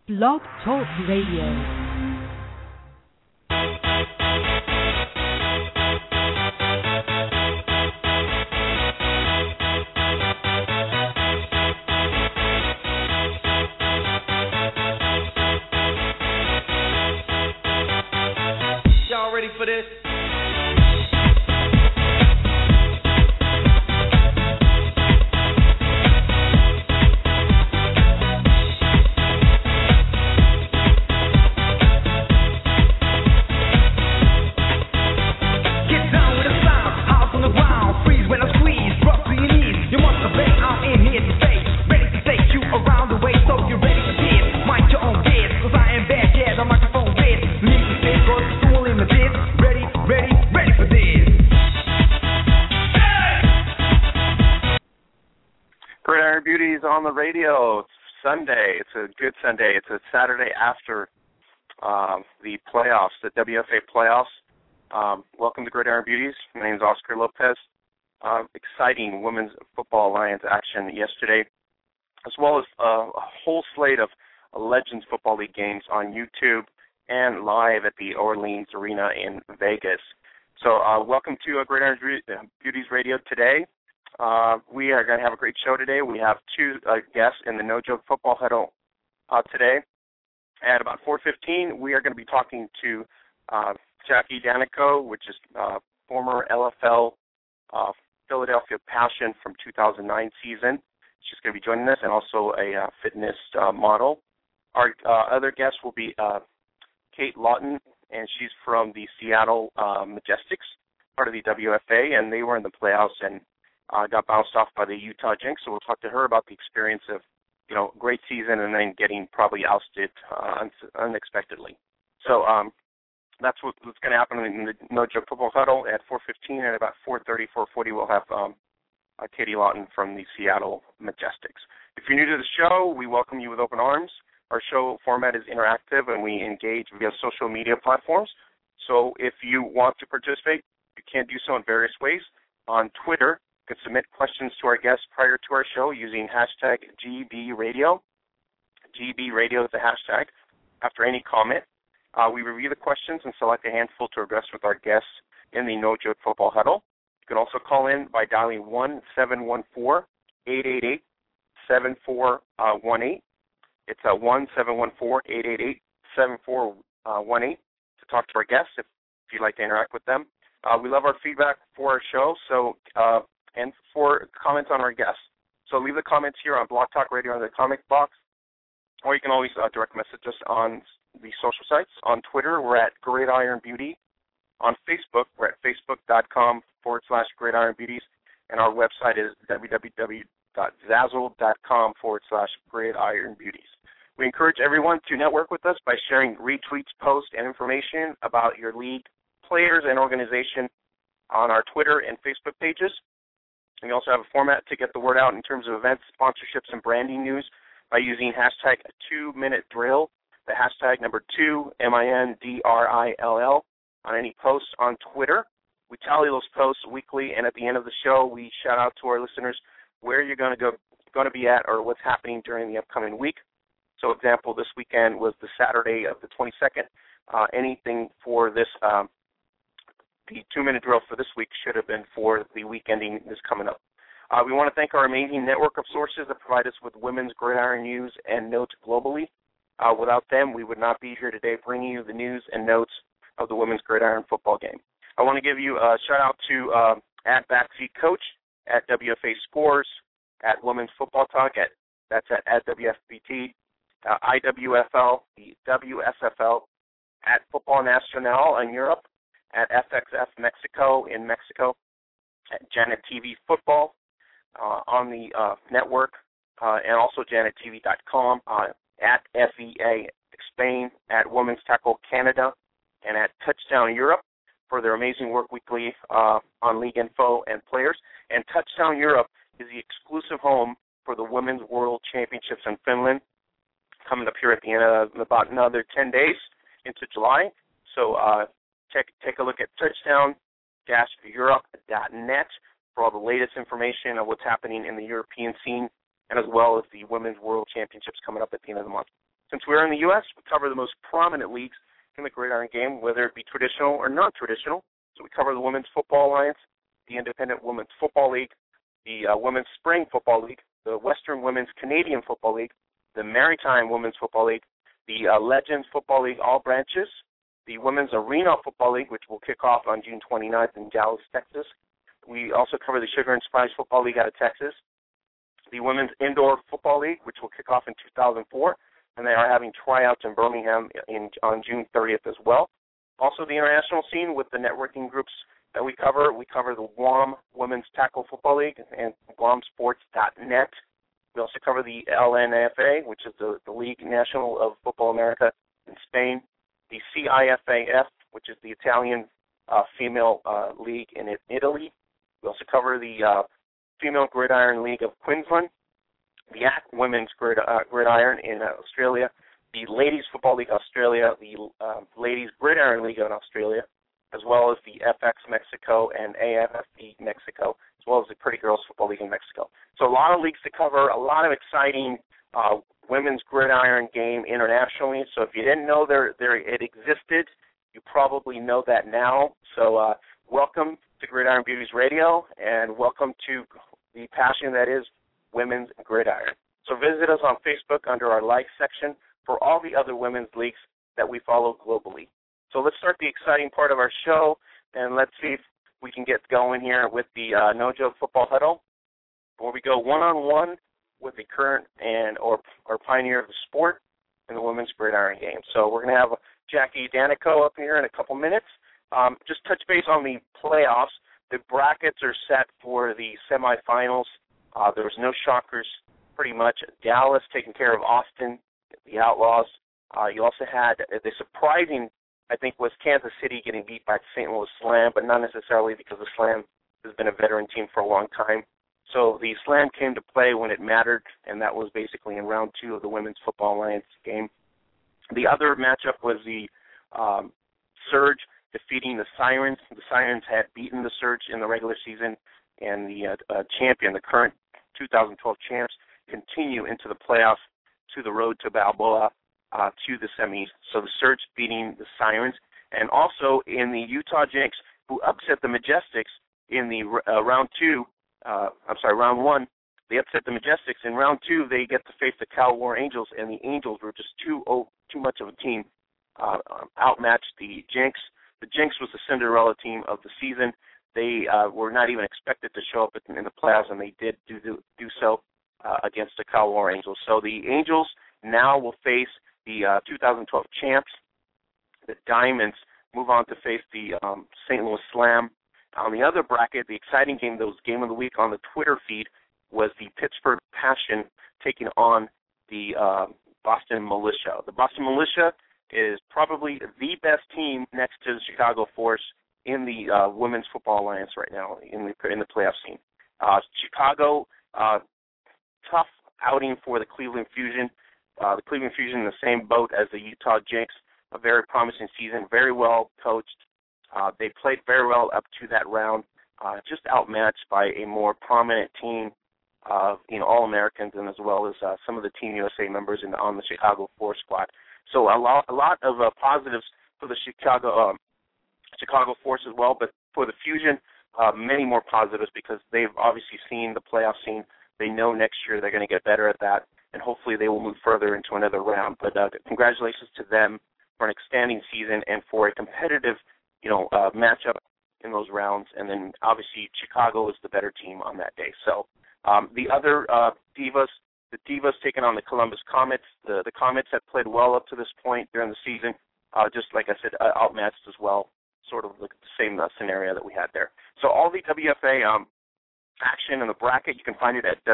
Blog Talk Radio. Y'all ready for this? On the radio. It's Sunday. It's a good Sunday. It's a Saturday after the playoffs, the WFA playoffs. Welcome to Gridiron Beauties. My name is Oscar Lopez. Exciting Women's Football Alliance action yesterday, as well as a whole slate of Legends Football League games on YouTube and live at the Orleans Arena in Vegas. So welcome to Gridiron Beauties Radio today. We are going to have a great show today. We have two guests in the No Joke Football Huddle today. At about 4:15, we are going to be talking to Jackie Danico, which is former LFL Philadelphia Passion from 2009 season. She's going to be joining us, and also a fitness model. Our other guest will be Kate Lawton, and she's from the Seattle Majestics, part of the WFA, and they were in the playoffs and got bounced off by the Utah Jinx, so we'll talk to her about the experience of, great season and then getting probably ousted unexpectedly. So that's what's going to happen in the No Joke Football Huddle at 4:15, and about 4:30, 4:40, we'll have Katie Lawton from the Seattle Majestics. If you're new to the show, we welcome you with open arms. Our show format is interactive, and we engage via social media platforms. So if you want to participate, you can do so in various ways. On Twitter, you can submit questions to our guests prior to our show using hashtag GBRadio. GBRadio is the hashtag. After any comment, we review the questions and select a handful to address with our guests in the No Joke Football Huddle. You can also call in by dialing 1-714-888-7418. It's 1-714-888-7418 to talk to our guests if you'd like to interact with them. We love our feedback for our show, and for comments on our guests. So leave the comments here on Blog Talk Radio in the comment box, or you can always direct message us on the social sites. On Twitter, we're at Gridiron Beauty. On Facebook, we're at facebook.com/GridironBeauties, and our website is www.zazzle.com/GridironBeauties. We encourage everyone to network with us by sharing retweets, posts, and information about your league, players, and organization on our Twitter and Facebook pages. We also have a format to get the word out in terms of events, sponsorships, and branding news by using hashtag 2-minute drill, the hashtag number 2, MINDRILL, on any posts on Twitter. We tally those posts weekly, and at the end of the show, we shout out to our listeners where you're going to be at or what's happening during the upcoming week. So, example, this weekend was the Saturday of the 22nd. Anything for this the 2-minute drill for this week should have been for the week ending this coming up. We want to thank our amazing network of sources that provide us with women's gridiron news and notes globally. Without them, we would not be here today bringing you the news and notes of the women's gridiron football game. I want to give you a shout-out to at Backseat Coach, at WFA Scores, at Women's Football Talk, that's at WFBT, IWFL, the WSFL, at Football Nacional in Europe, at FXF Mexico in Mexico, at Janet TV Football on the network, and also JanetTV.com, at FEA Spain, at Women's Tackle Canada, and at Touchdown Europe for their amazing work weekly on league info and players. And Touchdown Europe is the exclusive home for the Women's World Championships in Finland, coming up here at the end of about another 10 days into July. So take a look at touchdown-europe.net for all the latest information on what's happening in the European scene, and as well as the Women's World Championships coming up at the end of the month. Since we're in the U.S., we cover the most prominent leagues in the gridiron game, whether it be traditional or non-traditional. So we cover the Women's Football Alliance, the Independent Women's Football League, the Women's Spring Football League, the Western Women's Canadian Football League, the Maritime Women's Football League, the Legends Football League All Branches, the Women's Arena Football League, which will kick off on June 29th in Dallas, Texas. We also cover the Sugar and Spice Football League out of Texas, the Women's Indoor Football League, which will kick off in 2004, and they are having tryouts in Birmingham on June 30th as well. Also, the international scene with the networking groups that we cover. We cover the Guam Women's Tackle Football League and GuamSports.net. We also cover the LNFA, which is the League National of Football America in Spain, the CIFAF, which is the Italian Female League in Italy. We also cover the Female Gridiron League of Queensland, the ACT Women's Gridiron in Australia, the Ladies Football League Australia, the Ladies Gridiron League in Australia, as well as the FX Mexico and AFFE Mexico, as well as the Pretty Girls Football League in Mexico. So a lot of leagues to cover, a lot of exciting women's gridiron game internationally. So if you didn't know it existed, you probably know that now. So welcome to Gridiron Beauties Radio, and welcome to the passion that is women's gridiron. So visit us on Facebook under our like section for all the other women's leagues that we follow globally. So let's start the exciting part of our show, and let's see if we can get going here with the No Joke Football Huddle, where we go one-on-one with the current or pioneer of the sport in the women's gridiron game. So we're going to have Jackie Danico up here in a couple minutes. Just touch base on the playoffs. The brackets are set for the semifinals. There was no shockers, pretty much. Dallas taking care of Austin, the Outlaws. You also had the surprising, I think, was Kansas City getting beat by St. Louis Slam, but not necessarily because the Slam has been a veteran team for a long time. So the Slam came to play when it mattered, and that was basically in round 2 of the Women's Football Alliance game. The other matchup was the Surge defeating the Sirens. The Sirens had beaten the Surge in the regular season, and the champion, the current 2012 champs, continue into the playoffs to the road to Balboa to the semis. So the Surge beating the Sirens, and also in the Utah Jinx, who upset the Majestics in the round 1. They upset the Majestics. In round 2, they get to face the Cal War Angels, and the Angels were just too much of a team, outmatched the Jinx. The Jinx was the Cinderella team of the season. They were not even expected to show up in the playoffs, and they did do so against the Cal War Angels. So the Angels now will face the 2012 champs. The Diamonds move on to face the St. Louis Slam. On the other bracket, the exciting game that was Game of the Week on the Twitter feed was the Pittsburgh Passion taking on the Boston Militia. The Boston Militia is probably the best team next to the Chicago Force in the Women's Football Alliance right now in the playoff scene. Chicago, tough outing for the Cleveland Fusion. The Cleveland Fusion in the same boat as the Utah Jinx, a very promising season, very well coached. They played very well up to that round, just outmatched by a more prominent team of All-Americans, and as well as some of the Team USA members on the Chicago Force squad. So a lot of positives for the Chicago Force as well, but for the Fusion, many more positives because they've obviously seen the playoff scene. They know next year they're going to get better at that, and hopefully they will move further into another round. But congratulations to them for an outstanding season and for a competitive matchup in those rounds. And then obviously Chicago is the better team on that day. So the other Divas, the Divas taking on the Columbus Comets. The Comets have played well up to this point during the season, just like I said, outmatched as well, sort of like the same scenario that we had there. So all the WFA action in the bracket, you can find it at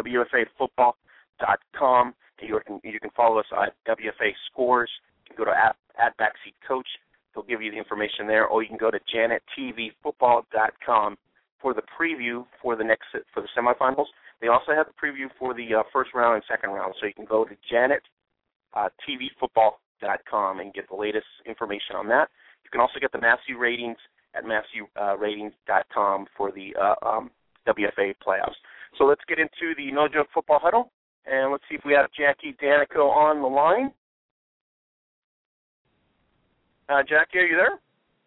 WFAfootball.com. You can follow us at WFA Scores. You can go to at Backseat Coach. They'll give you the information there, or you can go to JanetTVFootball.com for the preview for the semifinals. They also have the preview for the first round and second round, so you can go to JanetTVFootball.com and get the latest information on that. You can also get the Massey ratings at MasseyRatings.com for the WFA playoffs. So let's get into the No Joke Football Huddle, and let's see if we have Jackie Danico on the line. Jackie, are you there?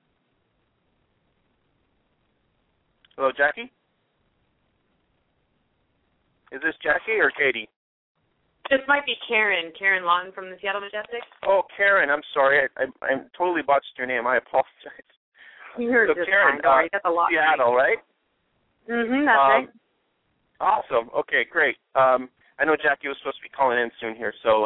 Hello, Jackie? Is this Jackie or Katie? This might be Karen. Karen Long from the Seattle Majestic. Oh, Karen, I'm sorry. I totally botched your name. I apologize. You're so just Karen, fine. That's a lot. Seattle, right? Mm-hmm, that's right. Awesome. Okay, great. I know Jackie was supposed to be calling in soon here, so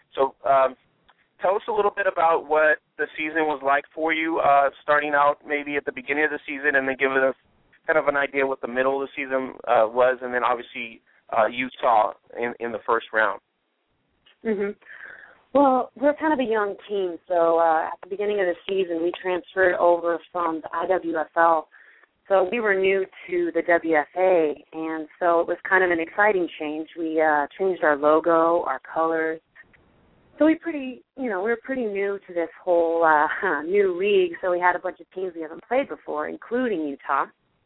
tell us a little bit about what the season was like for you, starting out maybe at the beginning of the season, and then give us kind of an idea what the middle of the season was, and then obviously Utah in the first round. Mm-hmm. Well, we're kind of a young team, so at the beginning of the season we transferred over from the IWFL. So we were new to the WFA, and so it was kind of an exciting change. We changed our logo, our colors. So we were pretty new to this whole new league, so we had a bunch of teams we haven't played before, including Utah.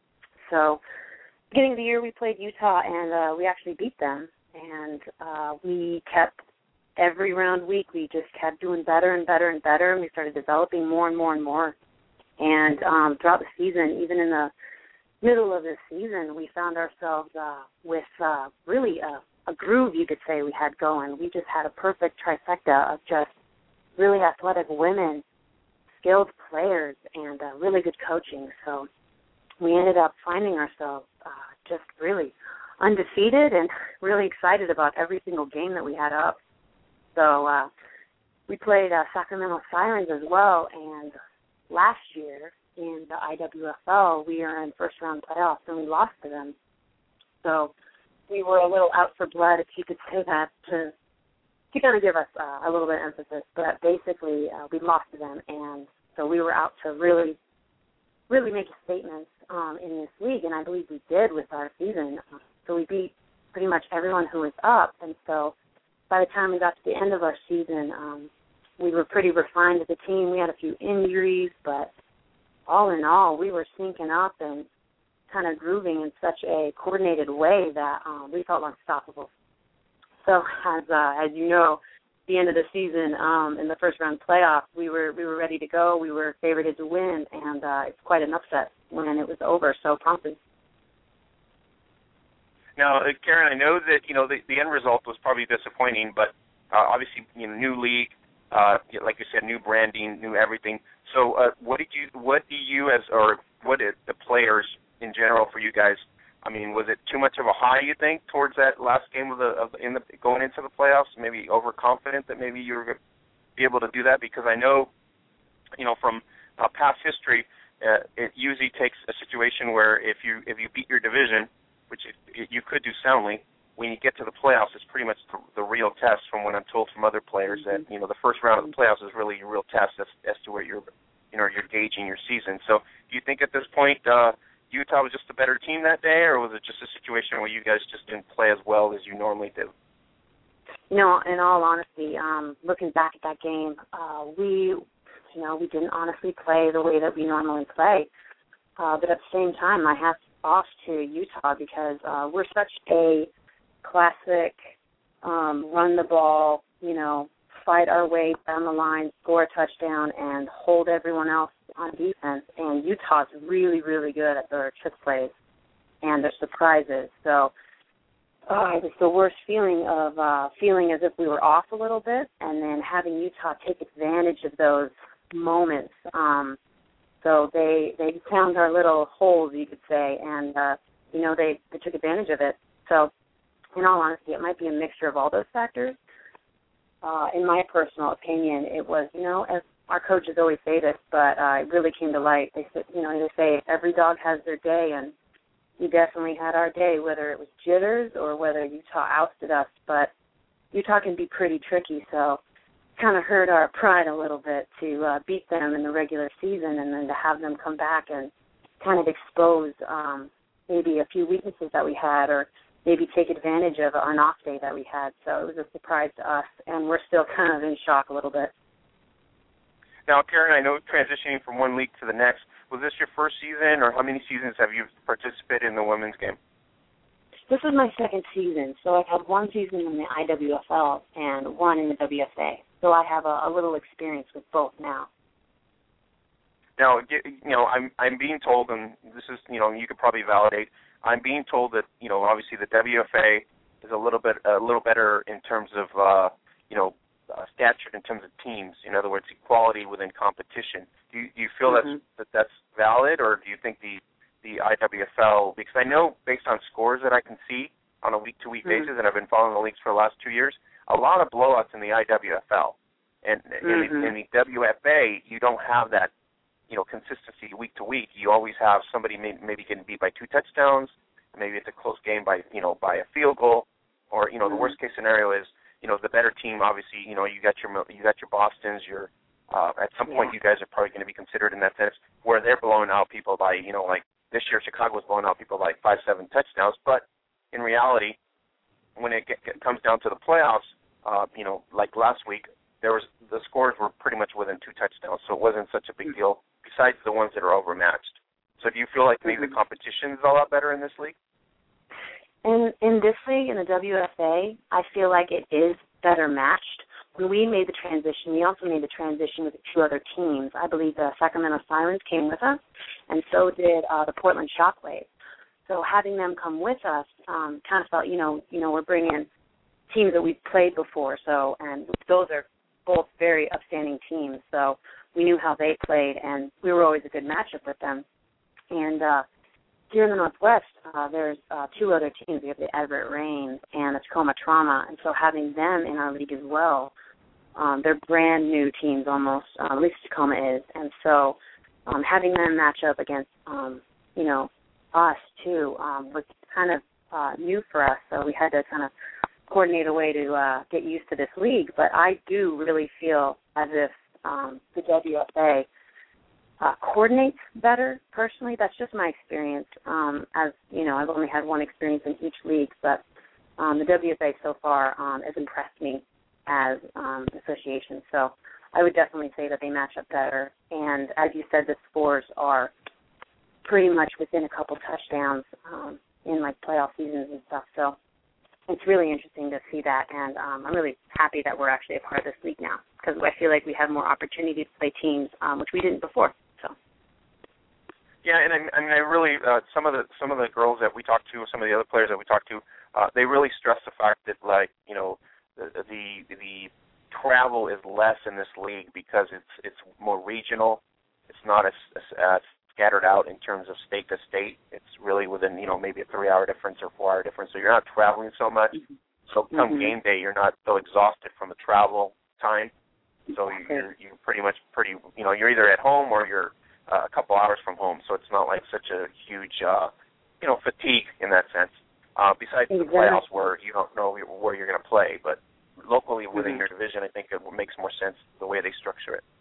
So beginning of the year we played Utah, and we actually beat them. And we kept, every round week, we just kept doing better and better and better, and we started developing more and more and more. And throughout the season, even in the middle of the season, we found ourselves with really a groove, you could say, we had going. We just had a perfect trifecta of just really athletic women, skilled players, and really good coaching. So we ended up finding ourselves just really undefeated and really excited about every single game that we had up. So we played Sacramento Sirens as well, and last year in the IWFL, we were in first-round playoffs, and we lost to them. So we were a little out for blood, if you could say that, to kind of give us a little bit of emphasis. But basically, we lost to them, and so we were out to really make a statement in this league, and I believe we did with our season. So we beat pretty much everyone who was up, and so by the time we got to the end of our season, we were pretty refined as a team. We had a few injuries, but all in all, we were syncing up and kind of grooving in such a coordinated way that we felt unstoppable. So as you know, the end of the season in the first round playoff, we were ready to go. We were favored to win, and it's quite an upset when it was over so promptly. Now, Karen, I know that the end result was probably disappointing, but obviously new league, like you said, new branding, new everything. So what did the players in general for you guys? I mean, was it too much of a high, you think, towards that last game going into the playoffs? Maybe overconfident that maybe you were going to be able to do that? Because I know, from past history, it usually takes a situation where if you beat your division, which you could do soundly, when you get to the playoffs, it's pretty much the real test. From what I'm told from other players, that the first round of the playoffs is really your real test as to where you're gauging your season. So, do you think at this point Utah was just a better team that day, or was it just a situation where you guys just didn't play as well as you normally do? In all honesty, looking back at that game, we didn't honestly play the way that we normally play. But at the same time, I have off to Utah because we're such a classic run the ball, fight our way down the line, score a touchdown, and hold everyone else on defense. And Utah's really, really good at their trick plays and their surprises. So it was the worst feeling of feeling as if we were off a little bit, and then having Utah take advantage of those moments. So they found our little holes, you could say, and, they took advantage of it. So, in all honesty, it might be a mixture of all those factors. In my personal opinion, it was, as our coaches always say this, but it really came to light. They say every dog has their day, and we definitely had our day, whether it was jitters or whether Utah ousted us. But Utah can be pretty tricky, so kind of hurt our pride a little bit to beat them in the regular season, and then to have them come back and kind of expose maybe a few weaknesses that we had, or maybe take advantage of an off day that we had. So it was a surprise to us, and we're still kind of in shock a little bit. Now, Karen, I know transitioning from one league to the next, was this your first season, or how many seasons have you participated in the women's game? This is my second season, so I've had one season in the IWFL and one in the WFA. So I have a little experience with both now. Now, I'm being told, and this is, you could probably validate. I'm being told that, obviously the WFA is a little better in terms of, stature in terms of teams. In other words, equality within competition. Do you feel that's valid, or do you think the IWFL? Because I know based on scores that I can see on a week-to-week basis, and I've been following the leagues for the last 2 years, a lot of blowouts in the IWFL. And in the WFA, you don't have that, consistency week to week. You always have somebody maybe getting beat by 2 touchdowns. Maybe it's a close game by a field goal, or the worst case scenario is the better team. Obviously, you got your Bostons. At some point you guys are probably going to be considered in that sense where they're blowing out people by like this year Chicago was blowing out people by 5-7 touchdowns. But in reality, when it comes down to the playoffs, like last week, the scores were pretty much within 2 touchdowns, so it wasn't such a big deal. Besides the ones that are overmatched. So do you feel like maybe the competition is a lot better in this league? In this league, in the WFA, I feel like it is better matched. When we made the transition, we also made the transition with 2 other teams. I believe the Sacramento Sirens came with us, and so did the Portland Shockwaves. So having them come with us kind of felt, we're bringing teams that we've played before. So, and those are both very upstanding teams. So we knew how they played, and we were always a good matchup with them. And here in the Northwest, there's 2 other teams. We have the Everett Rains and the Tacoma Trauma, and so having them in our league as well, they're brand new teams almost, at least Tacoma is. And so having them match up against, us too was kind of new for us. So we had to kind of coordinate a way to get used to this league. But I do really feel as if the WFA coordinates better. Personally, that's just my experience. As I've only had one experience in each league, but the WFA so far has impressed me as an association. So I would definitely say that they match up better. And as you said, the scores are pretty much within a couple touchdowns in like playoff seasons and stuff. So it's really interesting to see that, and I'm really happy that we're actually a part of this league now because I feel like we have more opportunity to play teams, which we didn't before. So. Yeah, and I really some of the girls that we talked to, some of the other players that we talked to, they really stress the fact that the travel is less in this league because it's more regional. It's not as scattered out in terms of state to state. It's really within maybe a 3-hour difference or 4-hour difference. So you're not traveling so much. So come game day, you're not so exhausted from the travel time. So you're pretty much you're either at home or you're a couple hours from home. So it's not like such a huge fatigue in that sense. Besides the playoffs where you don't know where you're going to play, but locally within your division, I think it makes more sense the way they structure it.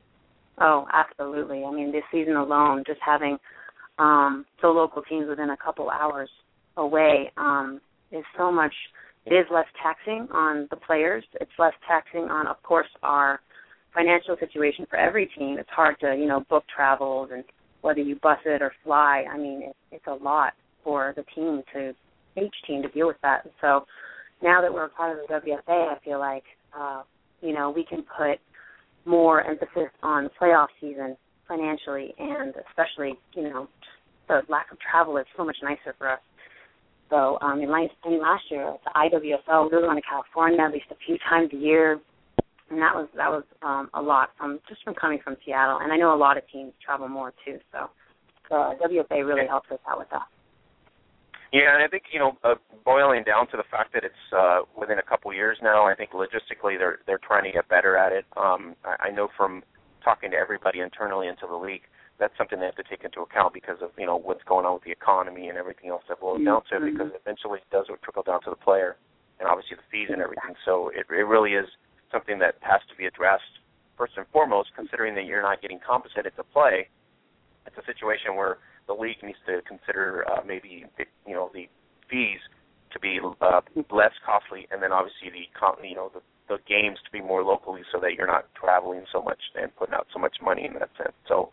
Oh, absolutely. I mean, this season alone, just having the local teams within a couple hours away is so much. It is less taxing on the players. It's less taxing on, of course, our financial situation for every team. It's hard to, book travels and whether you bus it or fly. I mean, it's a lot for the team each team to deal with that. And so now that we're a part of the WFA, I feel like, we can put more emphasis on the playoff season financially, and especially, the lack of travel is so much nicer for us. So last year, the IWSL, we were going to California at least a few times a year, and that was a lot from coming from Seattle. And I know a lot of teams travel more too, so the WFA really helps us out with that. Yeah, and I think, boiling down to the fact that it's within a couple years now, I think logistically they're trying to get better at it. I know from talking to everybody internally into the league, that's something they have to take into account because of, what's going on with the economy and everything else that boils down to it, because eventually it does trickle down to the player and obviously the fees and everything. So it really is something that has to be addressed first and foremost, considering that you're not getting compensated to play. It's a situation where the league needs to consider maybe the fees to be less costly, and then obviously the games to be more locally, so that you're not traveling so much and putting out so much money in that sense. So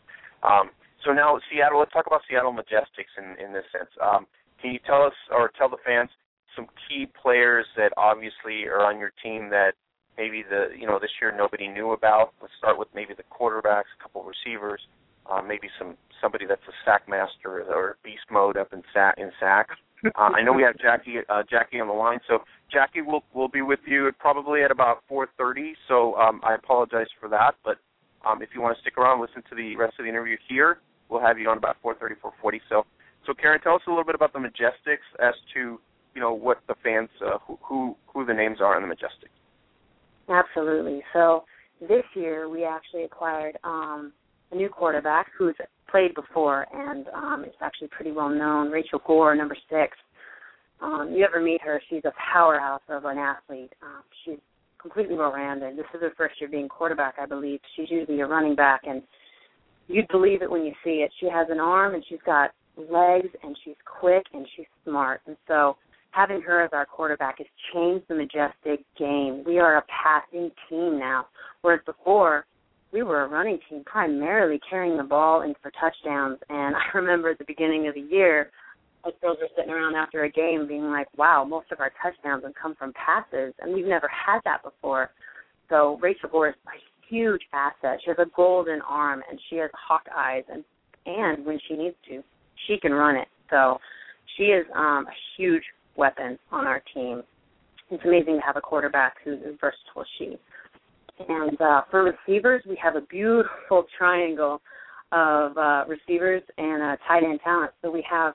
now Seattle. Let's talk about Seattle Majestics in this sense. Can you tell us or tell the fans some key players that obviously are on your team that maybe this year nobody knew about? Let's start with maybe the quarterbacks, a couple receivers. maybe somebody that's a sack master or beast mode up in sack. I know we have Jackie on the line, so Jackie will be with you probably at about 4:30. So I apologize for that, but if you want to stick around, listen to the rest of the interview here, we'll have you on about 4:30, 4:40. So Karen, tell us a little bit about the Majestics as to what the fans who the names are in the Majestics. Absolutely. So this year we actually acquired a new quarterback who's played before, and it's actually pretty well known. Rachel Gore, number 6. You ever meet her? She's a powerhouse of an athlete. She's completely well-rounded. This is her first year being quarterback, I believe. She's usually a running back, and you'd believe it when you see it. She has an arm, and she's got legs, and she's quick, and she's smart. And so having her as our quarterback has changed the Majestic game. We are a passing team now, whereas before we were a running team, primarily carrying the ball in for touchdowns. And I remember at the beginning of the year, us girls were sitting around after a game being like, wow, most of our touchdowns have come from passes, and we've never had that before. So Rachel Gore is a huge asset. She has a golden arm, and she has hawk eyes, and when she needs to, she can run it. So she is a huge weapon on our team. It's amazing to have a quarterback who's as versatile as she. And for receivers, we have a beautiful triangle of receivers and tight end talent. So we have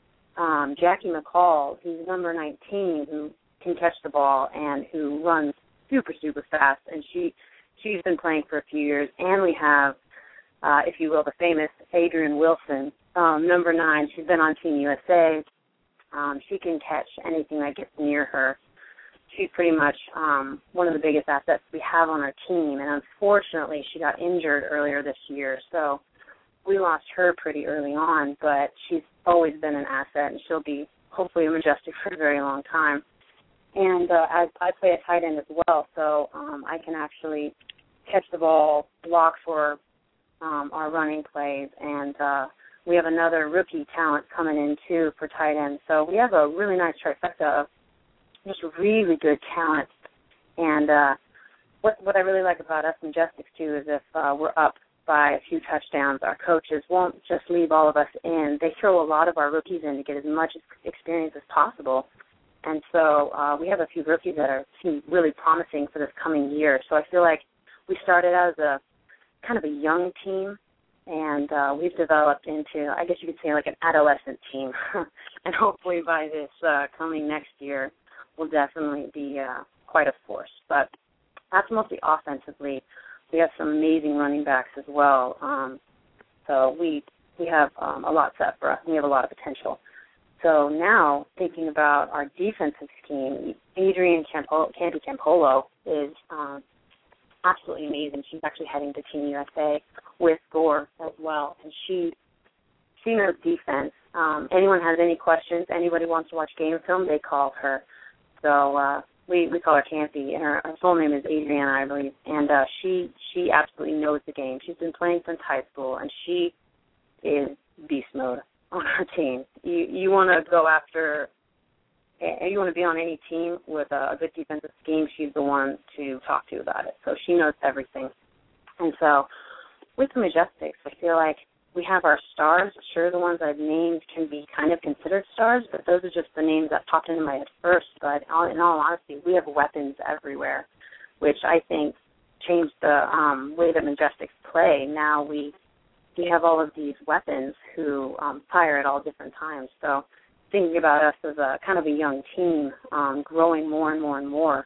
Jackie McCall, who's number 19, who can catch the ball and who runs super, super fast. And she's been playing for a few years. And we have, if you will, the famous Adrian Wilson, number 9. She's been on Team USA. She can catch anything that gets near her. She's pretty much one of the biggest assets we have on our team, and unfortunately she got injured earlier this year, so we lost her pretty early on, but she's always been an asset, and she'll be hopefully a Majestic for a very long time. And I play a tight end as well, so I can actually catch the ball, block for our running plays, and we have another rookie talent coming in, too, for tight end. So we have a really nice trifecta of just really good talent. And what I really like about us Majestics, too, is if we're up by a few touchdowns, our coaches won't just leave all of us in. They throw a lot of our rookies in to get as much experience as possible. And so we have a few rookies that seem really promising for this coming year. So I feel like we started out as a kind of a young team, and we've developed into, I guess you could say, like an adolescent team. And hopefully by this coming next year, we'll definitely be quite a force. But that's mostly offensively. We have some amazing running backs as well. So we have a lot set for us. We have a lot of potential. So now, thinking about our defensive scheme, Adrian Campolo is absolutely amazing. She's actually heading to Team USA with Gore as well, and she knows defense. Anyone has any questions, anybody wants to watch game film, they call her. So we call her Campy, and her full name is Adriana, I believe, and she absolutely knows the game. She's been playing since high school, and she is beast mode on our team. You want to go after, you want to be on any team with a good defensive scheme, she's the one to talk to about it. So she knows everything. And so with the Majestics, I feel like we have our stars. Sure, the ones I've named can be kind of considered stars, but those are just the names that popped into my head first. But in all honesty, we have weapons everywhere, which I think changed the way that Majestics play. Now we have all of these weapons who fire at all different times. So thinking about us as a kind of a young team, growing more and more and more,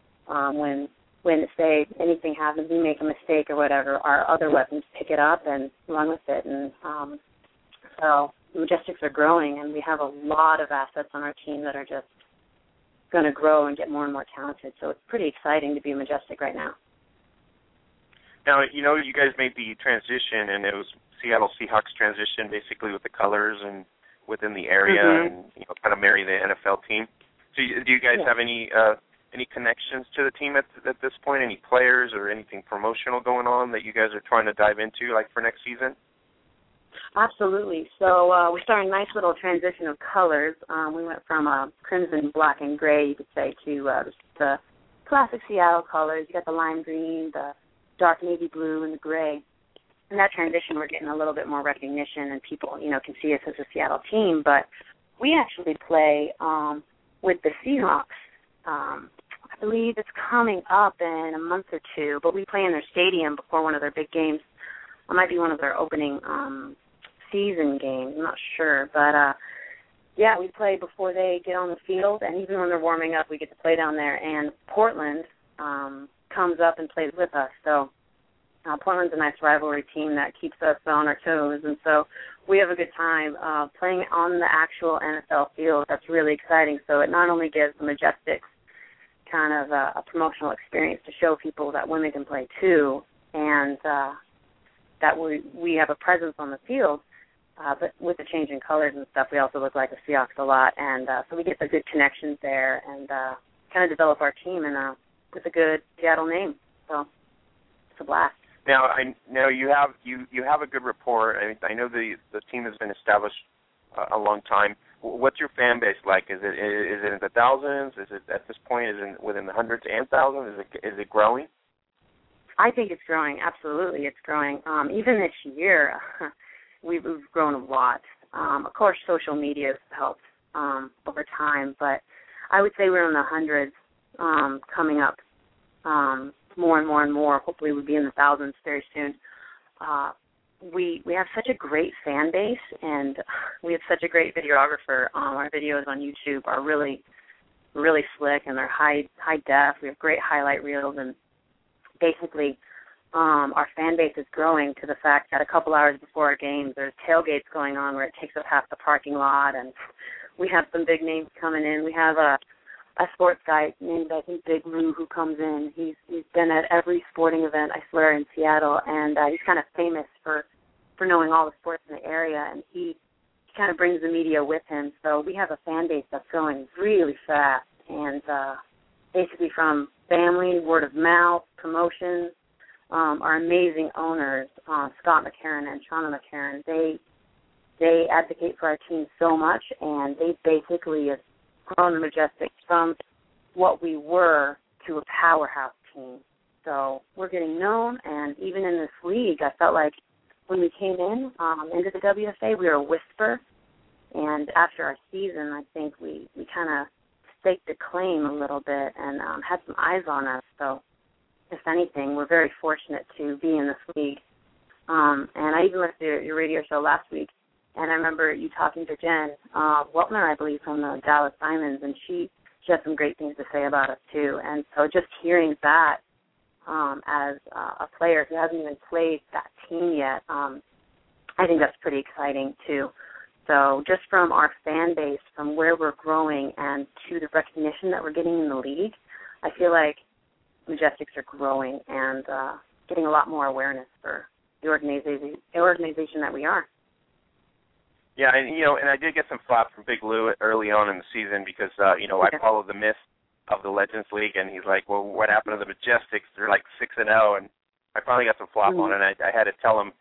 when say anything happens, we make a mistake or whatever, our other weapons pick it up and run with it. And so the Majestics are growing, and we have a lot of assets on our team that are just going to grow and get more and more talented. So it's pretty exciting to be a Majestic right now. Now, you guys made the transition, and it was Seattle Seahawks transition basically with the colors and within the area, and kind of marry the NFL team. So do you guys have any connections to the team at this point? Any players or anything promotional going on that you guys are trying to dive into, like for next season? Absolutely. So we started a nice little transition of colors. We went from crimson, black, and gray, you could say, to the classic Seattle colors. You got the lime green, the dark navy blue, and the gray. in that transition, we're getting a little bit more recognition, and people, can see us as a Seattle team. But we actually play with the Seahawks. I believe it's coming up in a month or two, but we play in their stadium before one of their big games. It might be one of their opening season games. I'm not sure. But, yeah, we play before they get on the field, and even when they're warming up, we get to play down there. And Portland comes up and plays with us. So Portland's a nice rivalry team that keeps us on our toes. And so we have a good time playing on the actual NFL field. That's really exciting. So it not only gives the Majestics kind of a promotional experience to show people that women can play too, and that we have a presence on the field, but with the change in colors and stuff, we also look like the Seahawks a lot, and so we get the good connections there and kind of develop our team with a good Seattle name. So it's a blast. Now, I know you have a good rapport. I know the team has been established a long time. What's your fan base like? Is it in the thousands? Is it at this point? Is it within the hundreds and thousands? Is it growing? I think it's growing. Absolutely, it's growing. Even this year, we've grown a lot. Of course, social media has helped over time, but I would say we're in the hundreds coming up more and more and more. Hopefully, we'll be in the thousands very soon. We have such a great fan base, and we have such a great videographer. Our videos on YouTube are really, really slick, and they're high def. We have great highlight reels, and basically our fan base is growing to the fact that a couple hours before our games, there's tailgates going on where it takes up half the parking lot, and we have some big names coming in. We have a sports guy named, I think, Big Lou, who comes in. He's been at every sporting event, I swear, in Seattle, and he's kind of famous for knowing all the sports in the area, and he kind of brings the media with him. So we have a fan base that's growing really fast, and basically from family, word of mouth, promotions, our amazing owners, Scott McCarron and Shauna McCarron, they advocate for our team so much, and they basically have grown the Majestics from what we were to a powerhouse team. So we're getting known, and even in this league, I felt like when we came in into the WFA, we were a whisper, and after our season, I think we kind of staked a claim a little bit and had some eyes on us. So if anything, we're very fortunate to be in this league. And I even listened to your radio show last week, and I remember you talking to Jen Weltner, I believe, from the Dallas Diamonds, and she had some great things to say about us, too. And so just hearing that as a player who hasn't even played that team yet, I think that's pretty exciting, too. So just from our fan base, from where we're growing and to the recognition that we're getting in the league, I feel like Majestics are growing and getting a lot more awareness for the organization that we are. Yeah, and I did get some flap from Big Lou early on in the season because, I followed the myth of the Legends League, and he's like, well, what happened to the Majestics? They're like 6-0, and I finally got some flap on it, and I had to tell him,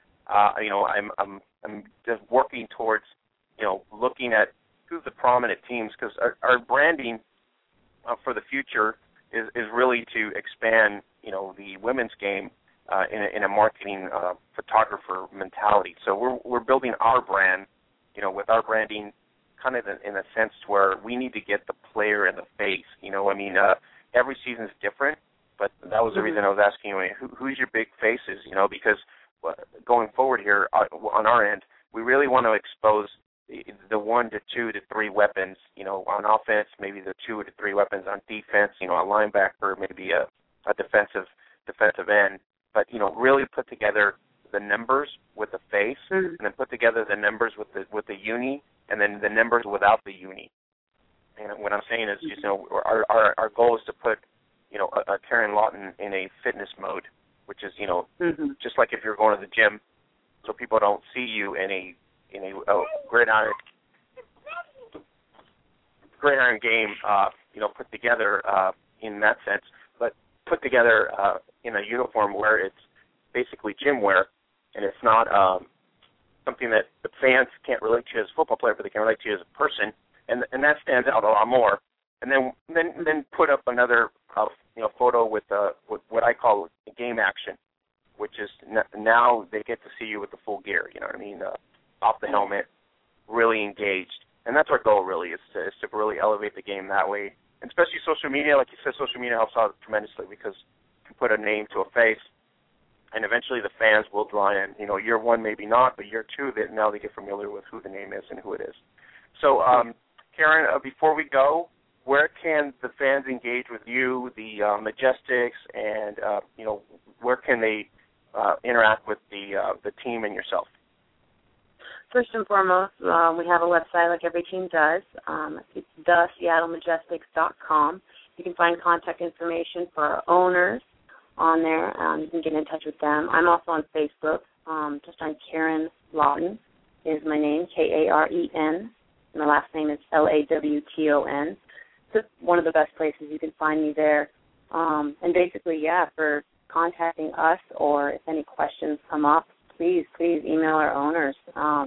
I'm just working towards, looking at who's the prominent teams, because our branding for the future is really to expand, the women's game in a marketing photographer mentality. So we're building our brand, with our branding kind of in a sense to where we need to get the player in the face. Every season is different, but that was the reason I was asking you, who's your big faces, because going forward here on our end, we really want to expose the 1 to 2 to 3 weapons, on offense, maybe the 2 to 3 weapons on defense, a linebacker, maybe a defensive end, but, really put together the numbers with the face, and then put together the numbers with the uni, and then the numbers without the uni. And what I'm saying is, our goal is to put, a Karen Lawton in a fitness mode, which is, just like if you're going to the gym, so people don't see you in a gridiron game, put together in that sense, but put together in a uniform where it's basically gym wear, and it's not something that the fans can't relate to as a football player, but they can relate to as a person, and that stands out a lot more. And then put up another photo with what I call game action, which is now they get to see you with the full gear. You know what I mean? Off the helmet, really engaged, and that's our goal. Really, is to really elevate the game that way. And especially social media, like you said, social media helps out tremendously because you can put a name to a face, and eventually the fans will draw in. You know, year one maybe not, but year two, now they get familiar with who the name is and who it is. So, Karen, before we go, where can the fans engage with you, the Majestics, and where can they interact with the team and yourself? First and foremost, we have a website like every team does. It's theseattlemagistics.com. You can find contact information for our owners on there. You can get in touch with them. I'm also on Facebook. Just on Karen Lawton is my name, Karen. And my last name is Lawton. It's one of the best places you can find me there. And basically, for contacting us or if any questions come up, please email our owners.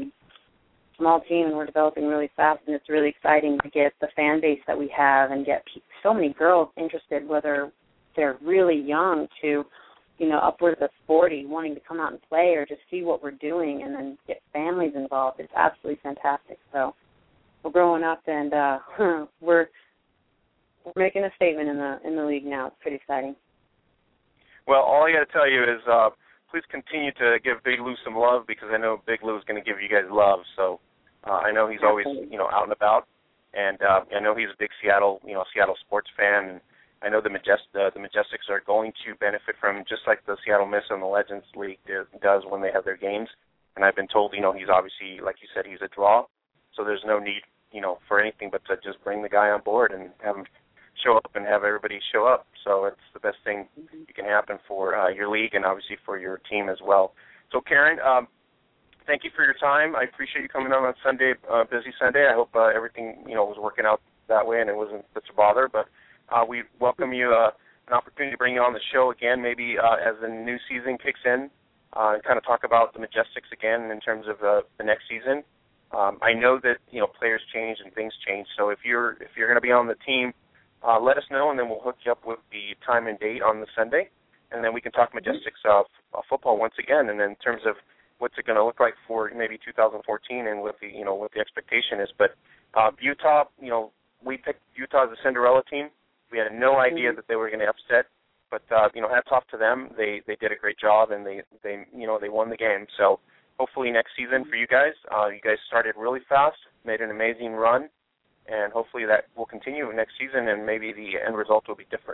Small team, and we're developing really fast, and it's really exciting to get the fan base that we have and get so many girls interested, whether they're really young to, upwards of 40, wanting to come out and play or just see what we're doing and then get families involved. It's absolutely fantastic. So we're growing up, and we're making a statement in the league now. It's pretty exciting. Well, all I got to tell you is please continue to give Big Lou some love because I know Big Lou is going to give you guys love. So I know he's always, out and about, and I know he's a big Seattle sports fan. And I know the Majestics are going to benefit from just like the Seattle Miss and the Legends League does when they have their games. And I've been told, he's obviously, like you said, he's a draw. So there's no need, for anything but to just bring the guy on board and have him show up and have everybody show up. So it's the best thing you can happen for your league and obviously for your team as well. So Karen, thank you for your time. I appreciate you coming on Sunday, busy Sunday. I hope everything was working out that way and it wasn't such a bother. But we welcome you an opportunity to bring you on the show again, maybe as the new season kicks in, and kind of talk about the Majestics again in terms of the next season. I know that players change and things change. So if you're going to be on the team, let us know, and then we'll hook you up with the time and date on the Sunday, and then we can talk Majestics football once again. And then in terms of what's it going to look like for maybe 2014 and what the expectation is. But Utah, we picked Utah as a Cinderella team. We had no idea that they were going to upset, but hats off to them. They did a great job, and they won the game. So hopefully next season for you guys started really fast, made an amazing run. And hopefully that will continue next season, and maybe the end result will be different.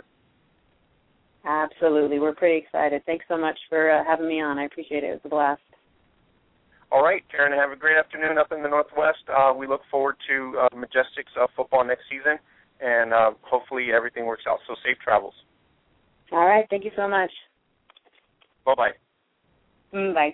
Absolutely. We're pretty excited. Thanks so much for having me on. I appreciate it. It was a blast. All right, Karen, have a great afternoon up in the Northwest. We look forward to Majestics football next season, and hopefully everything works out. So safe travels. All right. Thank you so much. Bye-bye. Bye.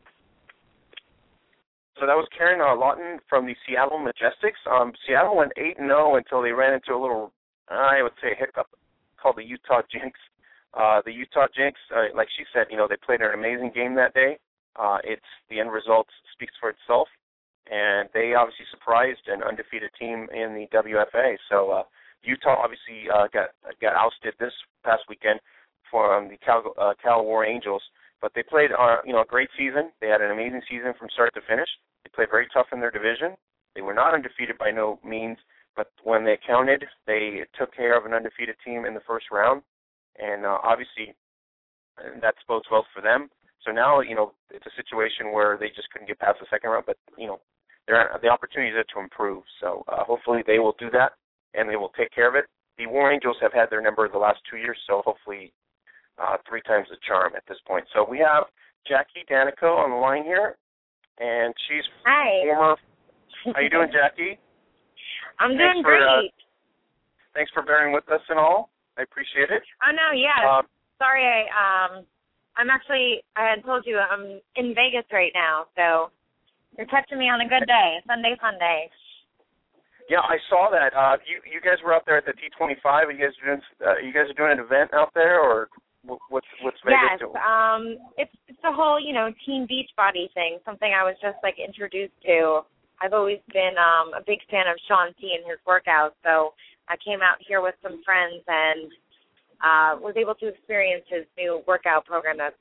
So that was Karen Lawton from the Seattle Majestics. Seattle went 8-0 until they ran into a little, I would say, hiccup called the Utah Jinx. The Utah Jinx, like she said, they played an amazing game that day. The end result speaks for itself, and they obviously surprised an undefeated team in the WFA. So Utah obviously got ousted this past weekend from the Cal War Angels, but they played a great season. They had an amazing season from start to finish. They played very tough in their division. They were not undefeated by no means, but when they counted, they took care of an undefeated team in the first round, and obviously that bodes well for them. So now, it's a situation where they just couldn't get past the second round, but, the opportunity is to improve. So hopefully they will do that, and they will take care of it. The War Angels have had their number the last 2 years, so hopefully 3 times the charm at this point. So we have Jackie Danico on the line here, and she's former. How you doing, Jackie? I'm doing great. Thanks for bearing with us and all. I appreciate it. Oh, no, yeah. Sorry, I'm actually, I had told you I'm in Vegas right now, so you're catching me on a good day, Sunday. Yeah, I saw that. You guys were out there at the T25. Are you guys are doing an event out there, or what's Vegas doing? Yes, it's the whole, team beach body thing, something I was just, introduced to. I've always been a big fan of Shaun T and his workouts, so I came out here with some friends and was able to experience his new workout program that's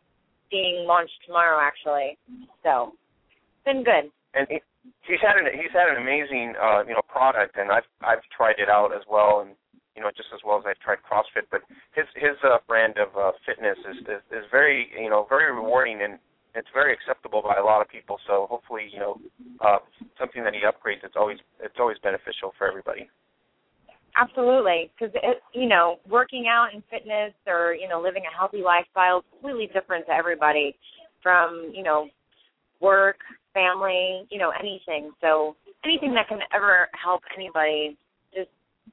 being launched tomorrow, actually. So it's been good. And he's had an amazing product, and I've tried it out as well, and just as well as I've tried CrossFit. But his brand of fitness is very very rewarding, and it's very acceptable by a lot of people. So hopefully something that he upgrades, it's always beneficial for everybody. Absolutely, because working out and fitness or living a healthy lifestyle is completely different to everybody, from work, family, anything. So anything that can ever help anybody, just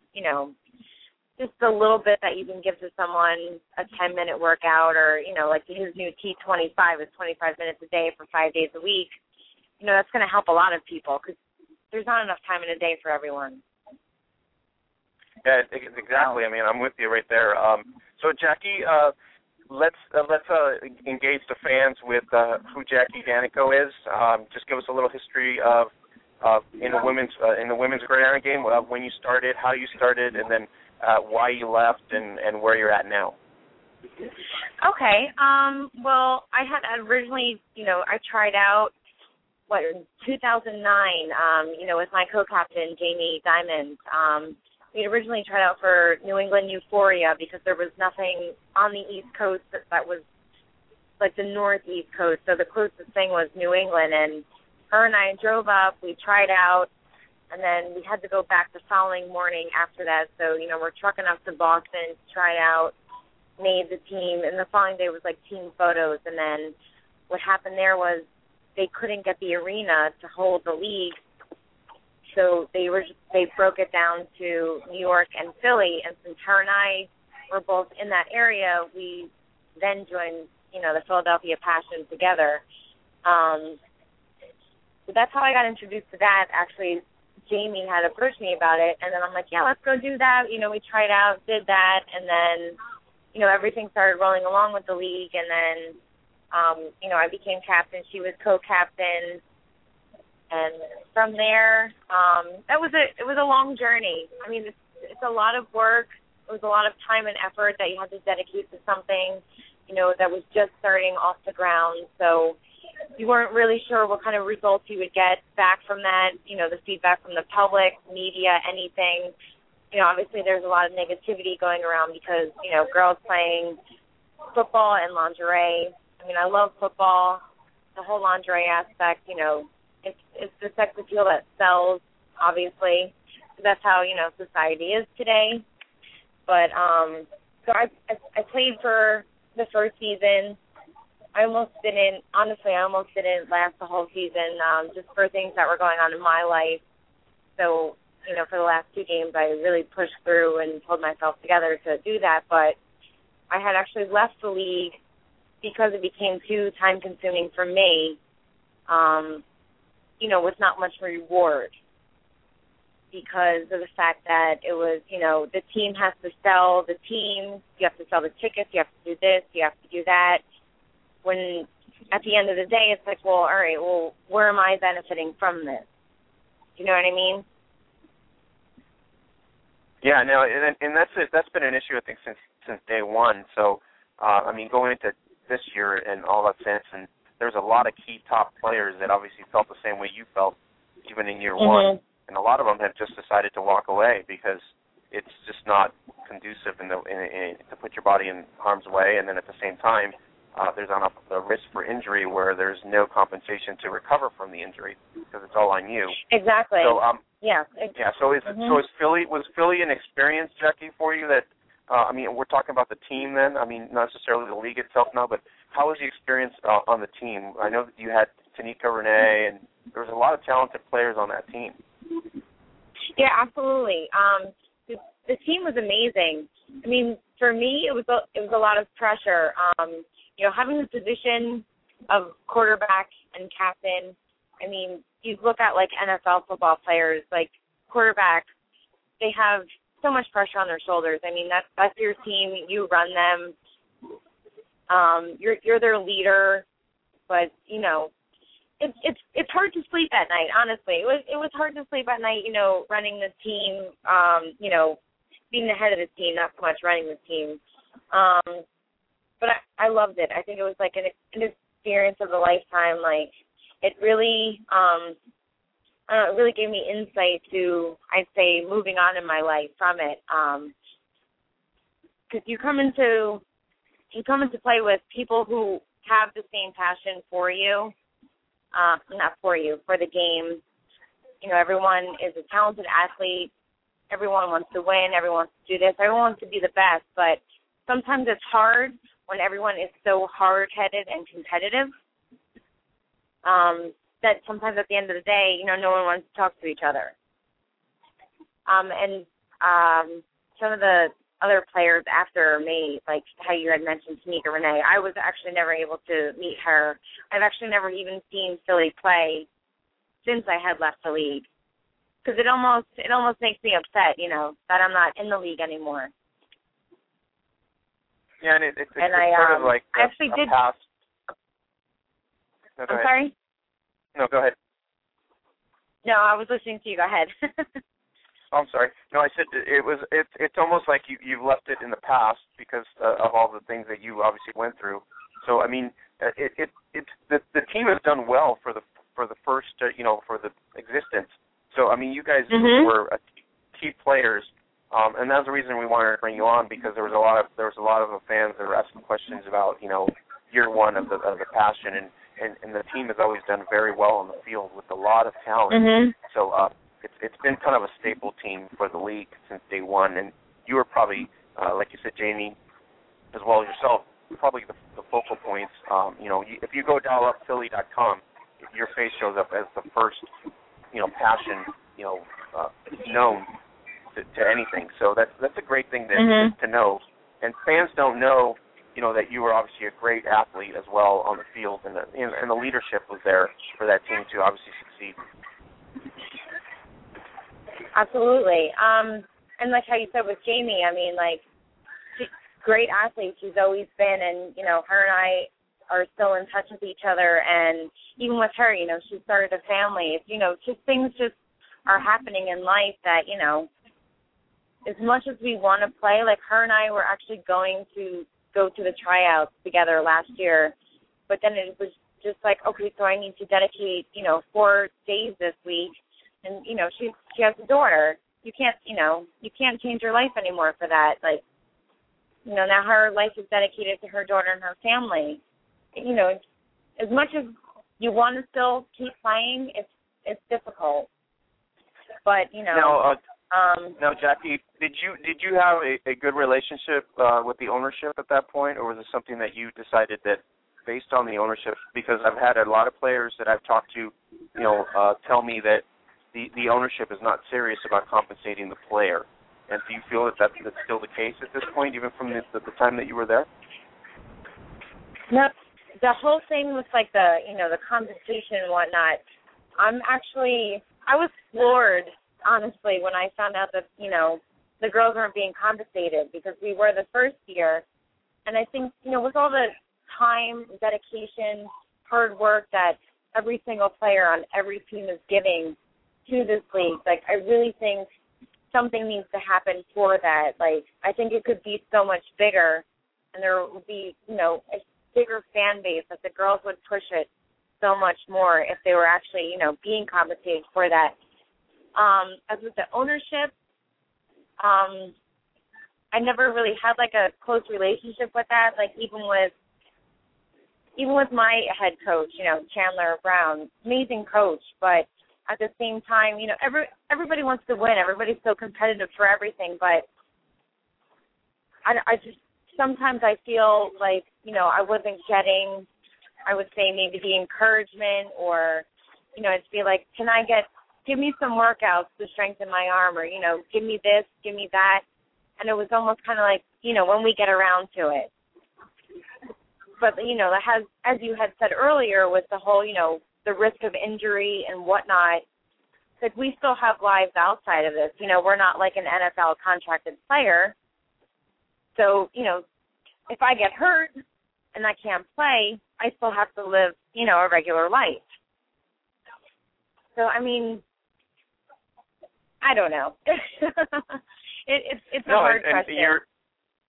a little bit that you can give to someone, a 10-minute workout, or like his new T25 is 25 minutes a day for 5 days a week. That's going to help a lot of people, because there's not enough time in a day for everyone. Yeah, exactly. I mean, I'm with you right there. So, Jackie, let's engage the fans with who Jackie Danico is. Just give us a little history of in the women's gridiron game, when you started, how you started, and then why you left, and where you're at now. Okay. Well, I had originally, I tried out in 2009. With my co-captain Jamie Diamond. We originally tried out for New England Euphoria because there was nothing on the East Coast that was like the Northeast Coast. So the closest thing was New England. And her and I drove up. We tried out. And then we had to go back the following morning after that. So, we're trucking up to Boston to try out, made the team. And the following day was like team photos. And then what happened there was they couldn't get the arena to hold the league. So they broke it down to New York and Philly, and since her and I were both in that area, we then joined, the Philadelphia Passion together. So that's how I got introduced to that. Actually, Jamie had approached me about it, and then I'm like, yeah, let's go do that. We tried out, did that, and then, everything started rolling along with the league, and then, I became captain. She was co-captain. And from there, it was a long journey. I mean, it's a lot of work. It was a lot of time and effort that you had to dedicate to something, that was just starting off the ground. So you weren't really sure what kind of results you would get back from that, the feedback from the public, media, anything. Obviously there's a lot of negativity going around because, girls playing football and lingerie. I mean, I love football, the whole lingerie aspect, It's the sex appeal that sells, obviously. That's how, society is today. But so I played for the first season. I almost didn't last the whole season, just for things that were going on in my life. So, for the last 2 games, I really pushed through and pulled myself together to do that. But I had actually left the league because it became too time-consuming for me. With not much reward because of the fact that it was, the team has to sell the team, you have to sell the tickets, you have to do this, you have to do that. When at the end of the day, it's like, well, all right, well, where am I benefiting from this? You know what I mean? Yeah, no, and that's been an issue, I think, since day one. So, going into this year and all that sense, and there's a lot of key top players that obviously felt the same way you felt even in year one. And a lot of them have just decided to walk away because it's just not conducive to put your body in harm's way. And then at the same time, there's a risk for injury where there's no compensation to recover from the injury because it's all on you. Exactly. So, yeah. So was Philly an experience, Jackie, for you that, we're talking about the team then. Not necessarily the league itself now, but how was the experience on the team? I know that you had Tanika Renee, and there was a lot of talented players on that team. Yeah, absolutely. The team was amazing. For me, it was a lot of pressure. Having the position of quarterback and captain. You look at like NFL football players, like quarterbacks, they have so much pressure on their shoulders. That's your team. You run them. You're their leader, but it's hard to sleep at night. Honestly, it was hard to sleep at night. Running the team. Being the head of the team, not so much running the team. but I loved it. I think it was like an experience of a lifetime. Like, it really really gave me insight to, I'd say, moving on in my life from it. Because you come into play with people who have the same passion for you, not for you, for the game. You know, everyone is a talented athlete. Everyone wants to win. Everyone wants to do this. Everyone wants to be the best. But sometimes it's hard when everyone is so hard-headed and competitive that sometimes at the end of the day, you know, no one wants to talk to each other. And some of the other players after me, like how you had mentioned Tamika Renee, I was actually never able to meet her. I've actually never even seen Philly play since I had left the league, because it almost makes me upset, you know, that I'm not in the league anymore. Yeah, and it's sort of like I actually did. Past. No, I'm sorry? No, go ahead. No, I was listening to you. Go ahead. Oh, I'm sorry. No, I said it's almost like you've left it in the past because of all the things that you obviously went through. So I mean, the team has done well for the first for the existence. So I mean, you guys were key players, and that's the reason we wanted to bring you on, because there was a lot of fans that were asking questions about year one of the passion, and the team has always done very well on the field with a lot of talent. So it's been kind of a staple team for the league since day one, and you were probably, like you said, Jamie, as well as yourself, probably the focal points. If you go dialupphilly.com, your face shows up as the first, passion, known to anything. So that's a great thing to know. And fans don't know, that you were obviously a great athlete as well on the field, and the leadership was there for that team to obviously succeed. Absolutely. And like how you said with Jamie, I mean, like, great athlete she's always been, and, her and I are still in touch with each other, and even with her, she started a family. Just things just are happening in life that, as much as we want to play, like her and I were actually going to go to the tryouts together last year, but then it was just like, okay, so I need to dedicate, 4 days this week, and, she has a daughter. You can't change your life anymore for that. Like, now her life is dedicated to her daughter and her family. As much as you want to still keep playing, it's difficult. But Now, Jackie, did you have a good relationship with the ownership at that point, or was it something that you decided that based on the ownership? Because I've had a lot of players that I've talked to, tell me that the ownership is not serious about compensating the player. And do you feel that that's still the case at this point, even from the time that you were there? No, the whole thing with like the compensation and whatnot. I was floored, honestly, when I found out that the girls weren't being compensated, because we were the first year, and I think with all the time, dedication, hard work that every single player on every team is giving to this league, like I really think something needs to happen for that. Like, I think it could be so much bigger, and there would be, a bigger fan base, that the girls would push it so much more if they were actually, being compensated for that. As with the ownership, I never really had like a close relationship with that. Like even with my head coach, Chandler Brown, amazing coach, but at the same time, everybody wants to win. Everybody's so competitive for everything, but I just sometimes I feel like, I wasn't getting, I would say maybe the encouragement, or, it'd be like, give me some workouts to strengthen my arm, or, give me this, give me that. And it was almost kind of like, when we get around to it. But, as you had said earlier, with the whole, the risk of injury and whatnot, like we still have lives outside of this. We're not like an NFL contracted player. So, if I get hurt and I can't play, I still have to live, a regular life. So, I mean, I don't know. It's a hard question.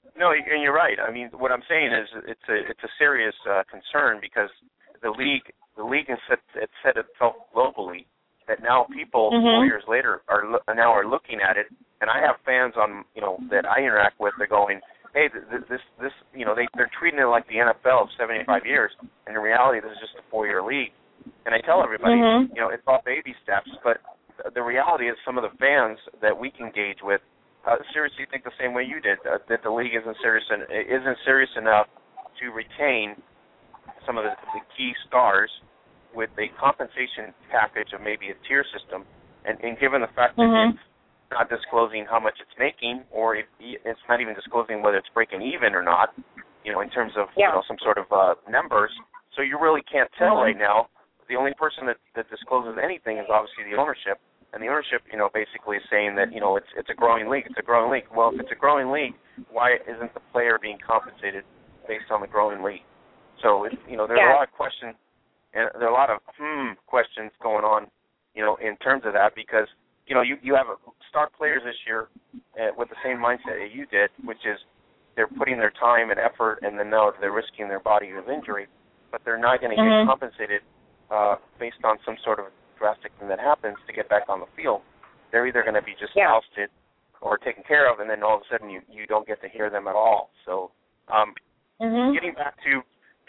No, and you're right. I mean, what I'm saying is it's a serious concern because the league has set itself globally that now people 4 years later are looking at it, and I have fans on that I interact with. They're going, hey, this they're treating it like the NFL of 75 years, and in reality, this is just a 4-year league. And I tell everybody, it's all baby steps, but the reality is some of the fans that we can engage with seriously think the same way you did, that the league isn't serious enough to retain some of the key stars with a compensation package of maybe a tier system, and given the fact that it's not disclosing how much it's making, or it's not even disclosing whether it's breaking even or not, in terms of some sort of numbers, so you really can't tell right now. The only person that discloses anything is obviously the ownership. And the ownership, basically is saying that, it's a growing league. It's a growing league. Well, if it's a growing league, why isn't the player being compensated based on the growing league? So, there's a lot of questions, and there are a lot of questions going on, in terms of that, because, you have star players this year with the same mindset that you did, which is they're putting their time and effort, and then now they're risking their body with injury, but they're not going to get compensated based on some sort of drastic thing that happens to get back on the field. They're either going to be just ousted or taken care of, and then all of a sudden you don't get to hear them at all. So getting back to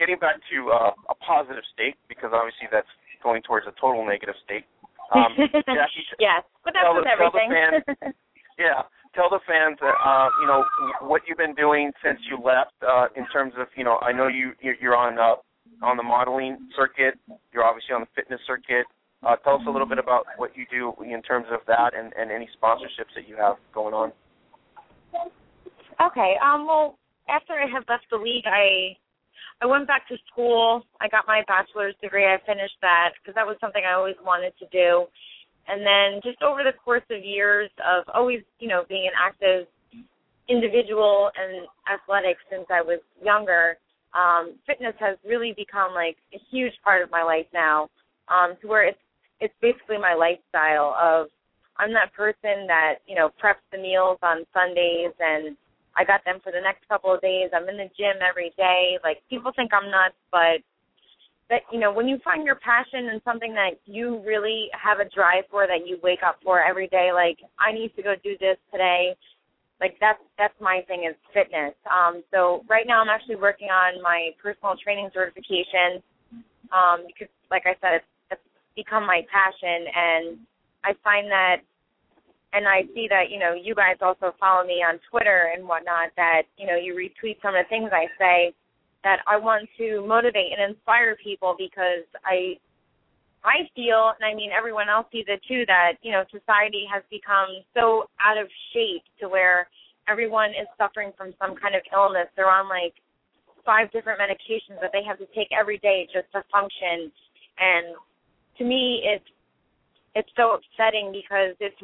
a positive state, because obviously that's going towards a total negative state. Jackie, yes, but that's with everything. Tell the fans what you've been doing since you left in terms of I know you're on the modeling circuit. You're obviously on the fitness circuit. Tell us a little bit about what you do in terms of that and any sponsorships that you have going on. Okay. Well, after I had left the league, I went back to school. I got my bachelor's degree. I finished that because that was something I always wanted to do. And then just over the course of years of always, being an active individual and athletic since I was younger, fitness has really become like a huge part of my life now, to where it's basically my lifestyle of I'm that person that, preps the meals on Sundays and I got them for the next couple of days. I'm in the gym every day. Like, people think I'm nuts, but that, when you find your passion and something that you really have a drive for, that you wake up for every day, like, I need to go do this today, like, that's my thing is fitness. So right now I'm actually working on my personal training certification because, like I said, it's become my passion, and I find that, and I see that, you guys also follow me on Twitter and whatnot, that, you retweet some of the things I say, that I want to motivate and inspire people, because I feel, and I mean everyone else sees it too, that, society has become so out of shape to where everyone is suffering from some kind of illness. They're on like 5 different medications that they have to take every day just to function. And to me, it's so upsetting, because it's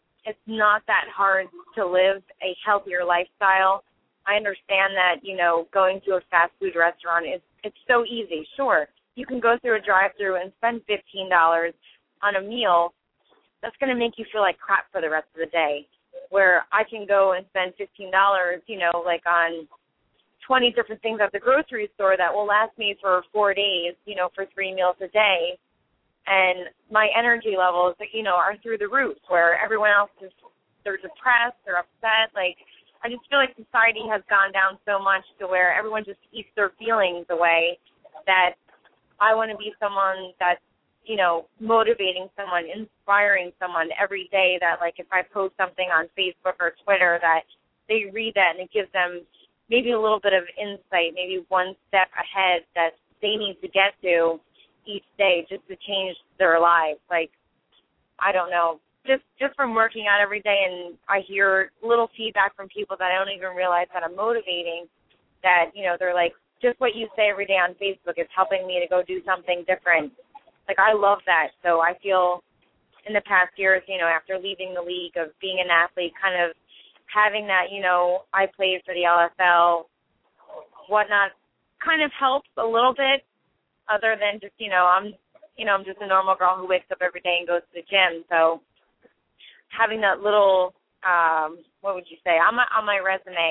not that hard to live a healthier lifestyle. I understand that, going to a fast food restaurant it's so easy. Sure, you can go through a drive-thru and spend $15 on a meal. That's going to make you feel like crap for the rest of the day. Where I can go and spend $15, like on 20 different things at the grocery store that will last me for 4 days, for 3 meals a day. And my energy levels, are through the roof, where everyone else they're depressed, they're upset. Like, I just feel like society has gone down so much to where everyone just eats their feelings away, that I want to be someone that's, motivating someone, inspiring someone every day, that, like, if I post something on Facebook or Twitter, that they read that and it gives them maybe a little bit of insight, maybe one step ahead that they need to get to each day just to change their lives. Like, I don't know, just from working out every day, and I hear little feedback from people that I don't even realize that I'm motivating, that, they're like, just what you say every day on Facebook is helping me to go do something different. Like, I love that. So I feel in the past years, after leaving the league, of being an athlete, kind of having that, I played for the LFL, whatnot, kind of helps a little bit, other than just, I'm just a normal girl who wakes up every day and goes to the gym. So having that little, what would you say, on my resume,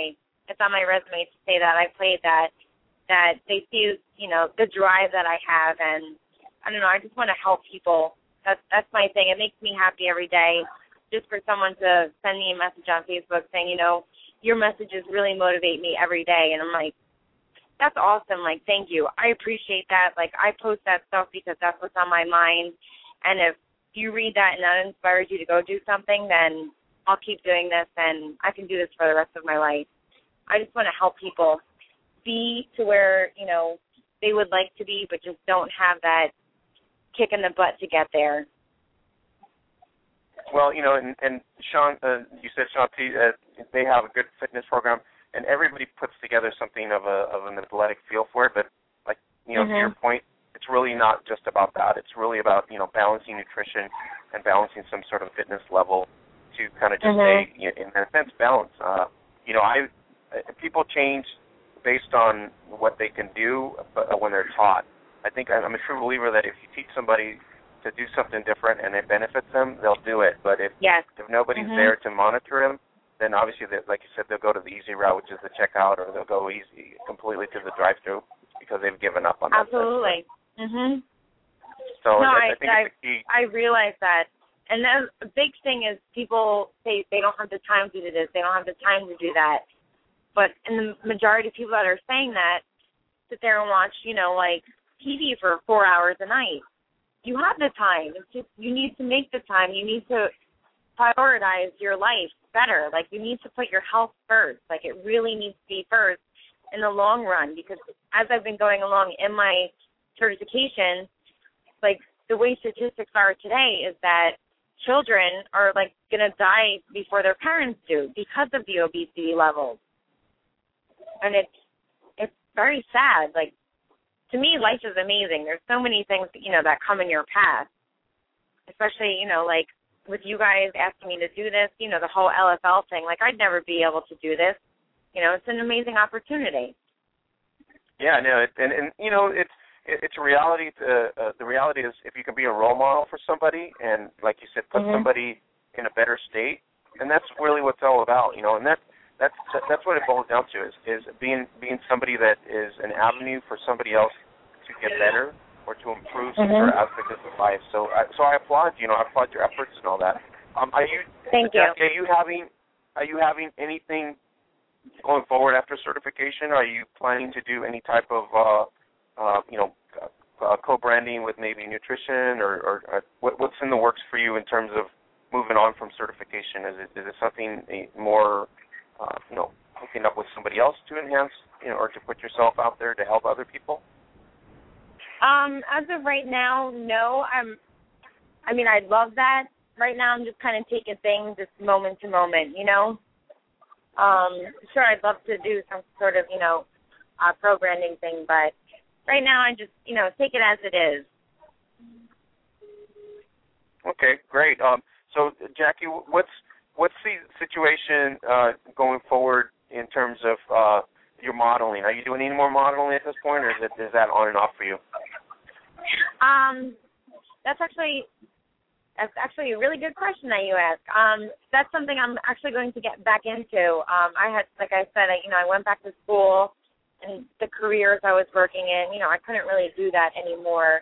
it's on my resume to say that I played that they see, the drive that I have, and I don't know, I just want to help people. That's my thing. It makes me happy every day just for someone to send me a message on Facebook saying, your messages really motivate me every day. And I'm like, that's awesome. Like, thank you. I appreciate that. Like, I post that stuff because that's what's on my mind. And if you read that and that inspires you to go do something, then I'll keep doing this, and I can do this for the rest of my life. I just want to help people be to where, they would like to be, but just don't have that kick in the butt to get there. Well, and Sean, you said Shaun T, they have a good fitness program, and everybody puts together something of an athletic feel for it. But like, to your point, it's really not just about that. It's really about balancing nutrition and balancing some sort of fitness level to kind of just stay in a sense balance. People change based on what they can do when they're taught. I think I'm a true believer that if you teach somebody to do something different and it benefits them, they'll do it. But if nobody's there to monitor them, then obviously, like you said, they'll go to the easy route, which is the checkout, or they'll go completely to the drive-through because they've given up on that. Absolutely. So no, I think it's the key. I realize that. And then the big thing is people say they don't have the time to do this, they don't have the time to do that. But in the majority of people that are saying that sit there and watch, like TV for 4 hours a night. You have the time. It's just you need to make the time. You need to prioritize your life better. Like, you need to put your health first. Like, it really needs to be first in the long run, because as I've been going along in my certification, like, the way statistics are today is that children are, like, going to die before their parents do because of the obesity levels. And it's very sad. Like, to me, life is amazing. There's so many things, that come in your path, especially, like with you guys asking me to do this, the whole LFL thing. Like, I'd never be able to do this. It's an amazing opportunity. Yeah, no, it's a reality. The reality is if you can be a role model for somebody and, like you said, put somebody in a better state, and that's really what it's all about, and that's what it boils down to is being somebody that is an avenue for somebody else to get better or to improve some sort of aspect of their life. So I applaud I applaud your efforts and all that. Thank you. Are you having anything going forward after certification? Are you planning to do any type of co-branding with maybe nutrition or what's in the works for you in terms of moving on from certification? Is it something more hooking up with somebody else to enhance, or to put yourself out there to help other people? As of right now, no. I'd love that. Right now, I'm just kind of taking things just moment to moment, Sure, I'd love to do some sort of, pro-branding thing, but right now I just, take it as it is. Okay, great. So, Jackie, what's the situation going forward in terms of your modeling? Are you doing any more modeling at this point, or is that on and off for you? That's actually a really good question that you ask. That's something I'm actually going to get back into. I had, like I said, I went back to school, and the careers I was working in, I couldn't really do that anymore,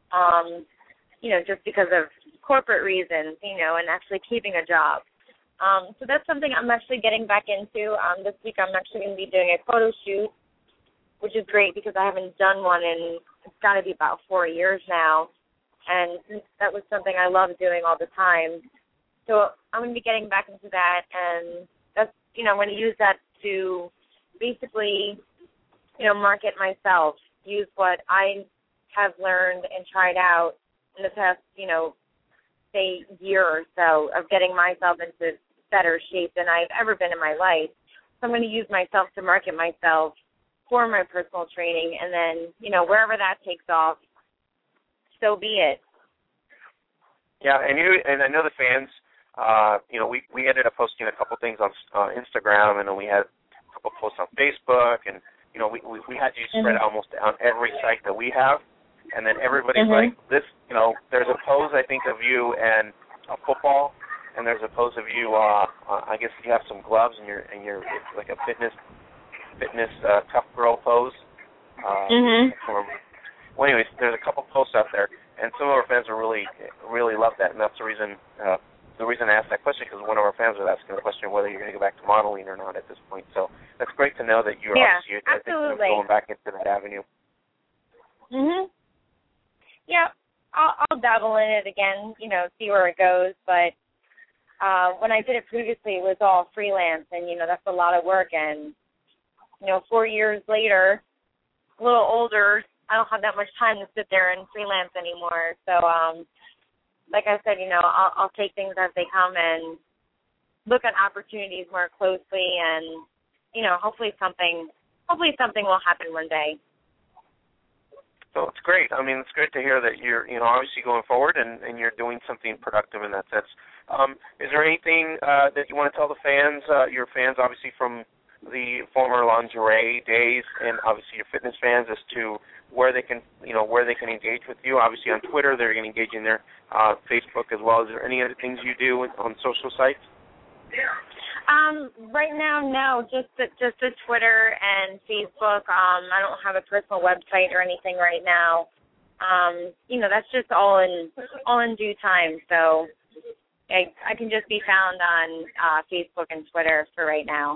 just because of corporate reasons, and actually keeping a job. So that's something I'm actually getting back into. This week I'm actually going to be doing a photo shoot, which is great because I haven't done one in, it's got to be about 4 years now. And that was something I love doing all the time. So I'm going to be getting back into that, and that's, I'm going to use that to basically, market myself, use what I have learned and tried out in the past, say, year or so of getting myself into better shape than I've ever been in my life. So I'm going to use myself to market myself for my personal training, and then, wherever that takes off, so be it. Yeah, and I know the fans, we ended up posting a couple things on Instagram, and then we had a couple posts on Facebook, and, we had you spread almost on every site that we have, and then everybody's like, this, there's a pose, I think, of you and a football, and there's a pose of you, I guess you have some gloves, and you're like a fitness fitness tough girl pose. Well, anyways, there's a couple posts out there, and some of our fans really love that, and that's the reason I asked that question, because one of our fans was asking the question whether you're going to go back to modeling or not at this point. So that's great to know that you're obviously going back into that avenue. Yeah, I'll dabble in it again, see where it goes. But when I did it previously, it was all freelance, and that's a lot of work. And 4 years later, a little older, I don't have that much time to sit there and freelance anymore. So, like I said, I'll take things as they come and look at opportunities more closely, and hopefully something will happen one day. So it's great. I mean, it's great to hear that you're, obviously going forward and you're doing something productive in that sense. Is there anything that you want to tell the fans, your fans, obviously from the former lingerie days, and obviously your fitness fans, as to where they can engage with you? Obviously on Twitter, they're going to engage in their Facebook as well. Is there any other things you do on social sites? Right now, no, just the Twitter and Facebook. I don't have a personal website or anything right now. That's just all in due time. So I can just be found on Facebook and Twitter for right now.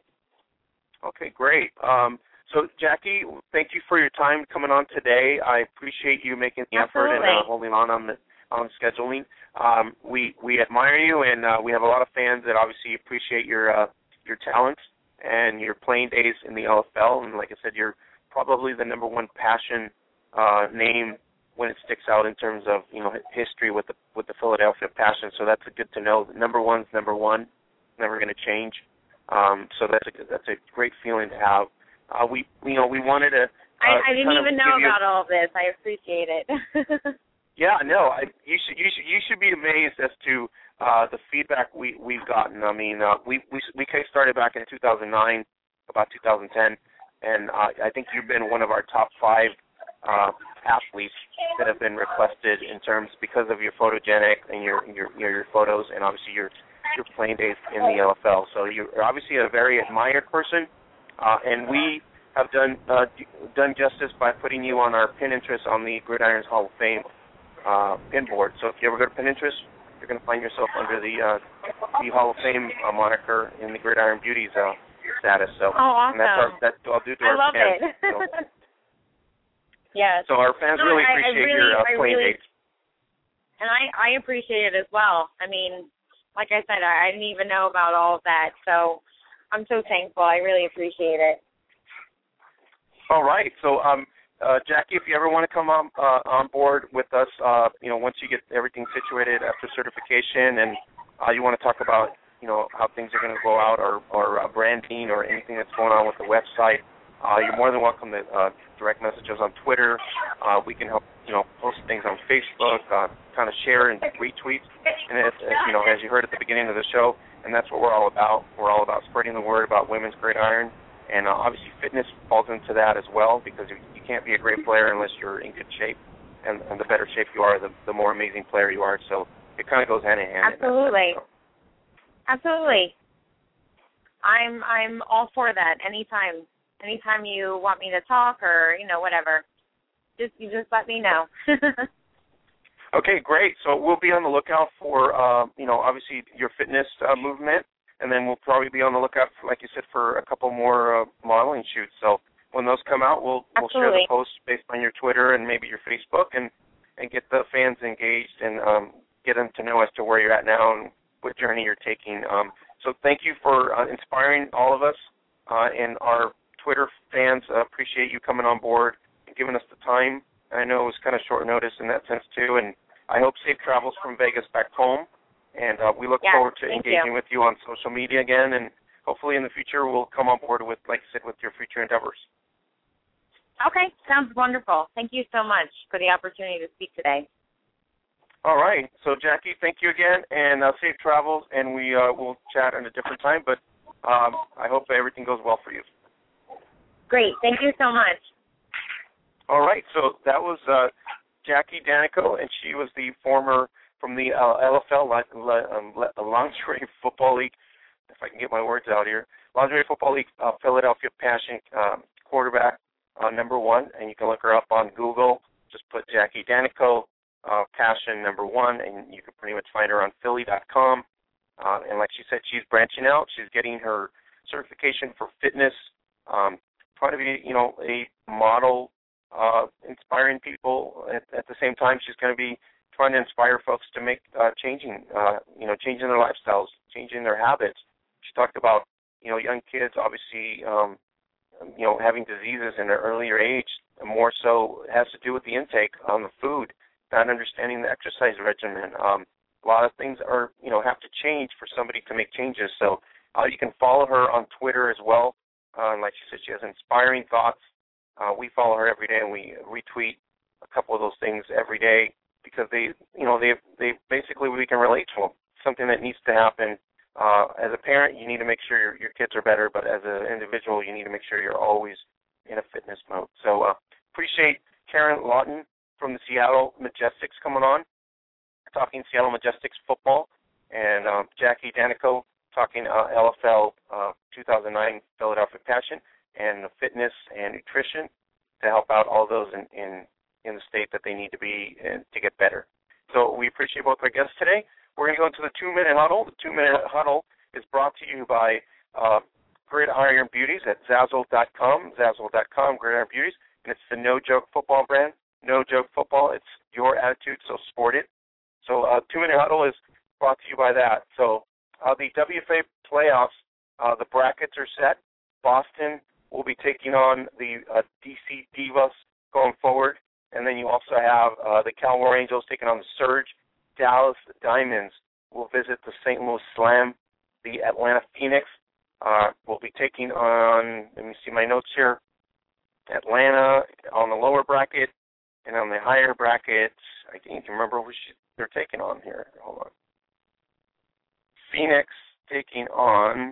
Okay, great. So, Jackie, thank you for your time coming on today. I appreciate you making the effort and holding on the scheduling. We admire you, and we have a lot of fans that obviously appreciate your talents and your playing days in the LFL. And like I said, you're probably the number one passion name when it sticks out in terms of history with the Philadelphia Passion. So that's good to know. Number one's number one, never going to change. So that's a great feeling to have. We wanted to. I didn't even know about all of this. I appreciate it. Yeah, no, you should be amazed as to the feedback we've gotten. I mean, we started back in 2009, about 2010, and I think you've been one of our top 5 athletes that have been requested in terms because of your photogenic and your photos, and obviously your playing days in the LFL. So you're obviously a very admired person, and we have done justice by putting you on our pin interest on the Gridiron's Hall of Fame pin board. So if you ever go to Pinterest, you're going to find yourself under the Hall of Fame moniker in the Gridiron Beauties status. So, awesome! And that's all due to our love fans. It. So. Yes. So our fans really appreciate your playing dates. And I appreciate it as well. I mean, like I said, I didn't even know about all of that, so I'm so thankful. I really appreciate it. All right. So, Jackie, if you ever want to come on board with us, once you get everything situated after certification, and you want to talk about, how things are going to go out, or branding, or anything that's going on with the website, you're more than welcome to direct messages on Twitter. We can help, post things on Facebook, kind of share and retweet. And as you heard at the beginning of the show, and that's what we're all about. We're all about spreading the word about women's gridiron. And obviously fitness falls into that as well, because you can't be a great player unless you're in good shape. And the better shape you are, the more amazing player you are. So it kind of goes hand in hand. Absolutely. Absolutely. I'm all for that anytime. Anytime you want me to talk or, whatever, you just let me know. Okay, great. So we'll be on the lookout for, obviously your fitness movement. And then we'll probably be on the lookout, like you said, for a couple more modeling shoots. So when those come out, we'll share the posts based on your Twitter and maybe your Facebook, and get the fans engaged and get them to know as to where you're at now and what journey you're taking. So thank you for inspiring all of us, and our Twitter fans appreciate you coming on board and giving us the time. I know it was kind of short notice in that sense too, and I hope safe travels from Vegas back home. And we look forward to engaging with you on social media again, and hopefully in the future we'll come on board with, like I said, with your future endeavors. Okay, sounds wonderful. Thank you so much for the opportunity to speak today. All right. So, Jackie, thank you again, and safe travels, and we will chat at a different time, but I hope everything goes well for you. Great. Thank you so much. All right. So that was Jackie Danico, and she was the former from the LFL, Lingerie Football League, if I can get my words out here, Lingerie Football League Philadelphia Passion quarterback number 1, and you can look her up on Google. Just put Jackie Danico, Passion number 1, and you can pretty much find her on Philly.com. And like she said, she's branching out. She's getting her certification for fitness, trying to be, a model, inspiring people. At the same time, she's going to be trying to inspire folks to make changing their lifestyles, changing their habits. She talked about, young kids obviously, having diseases in their earlier age. More so has to do with the intake on the food, not understanding the exercise regimen. A lot of things are, have to change for somebody to make changes. So you can follow her on Twitter as well. Like she said, she has inspiring thoughts. We follow her every day, and we retweet a couple of those things every day because they basically we can relate to them. Something that needs to happen. As a parent, you need to make sure your kids are better, but as an individual, you need to make sure you're always in a fitness mode. So appreciate Karen Lawton from the Seattle Majestics coming on, talking Seattle Majestics football, and Jackie Danico talking LFL 2009 Philadelphia Passion and fitness and nutrition to help out all those in the state that they need to be in to get better. So we appreciate both our guests today. We're going to go into the 2-minute huddle. The 2-minute huddle is brought to you by Gridiron Beauties at Zazzle.com, Gridiron Beauties, and it's the No Joke Football brand. No Joke Football, it's your attitude, so sport it. So 2-minute huddle is brought to you by that. So the WFA playoffs, the brackets are set. Boston will be taking on the DC Divas going forward, and then you also have the Cal War Angels taking on the Surge. Dallas Diamonds will visit the St. Louis Slam. The Atlanta Phoenix will be taking on, let me see my notes here, Atlanta on the lower bracket, and on the higher bracket, I can't remember who they're taking on here. Hold on. Phoenix taking on,